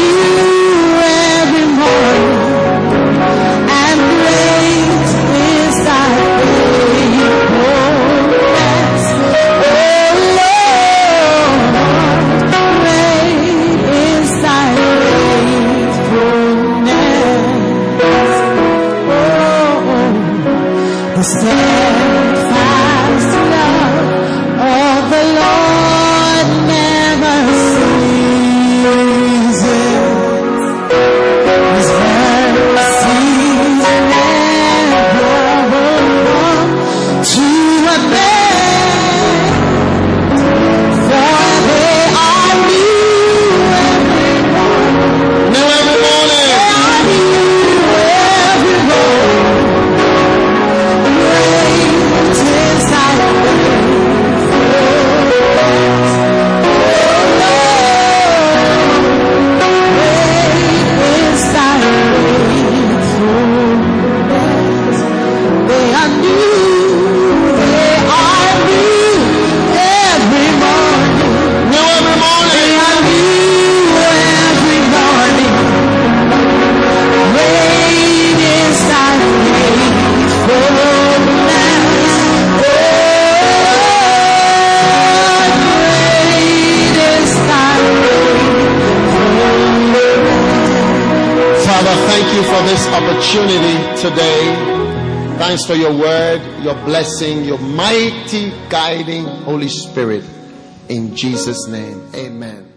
The steadfast love of the Lord never ceases. His mercies never come to an end. For they are new every morning. New every morning. They are new every morning. Thank you for this opportunity today. Thanks for your word, your blessing, your mighty guiding Holy Spirit. In Jesus' name, amen.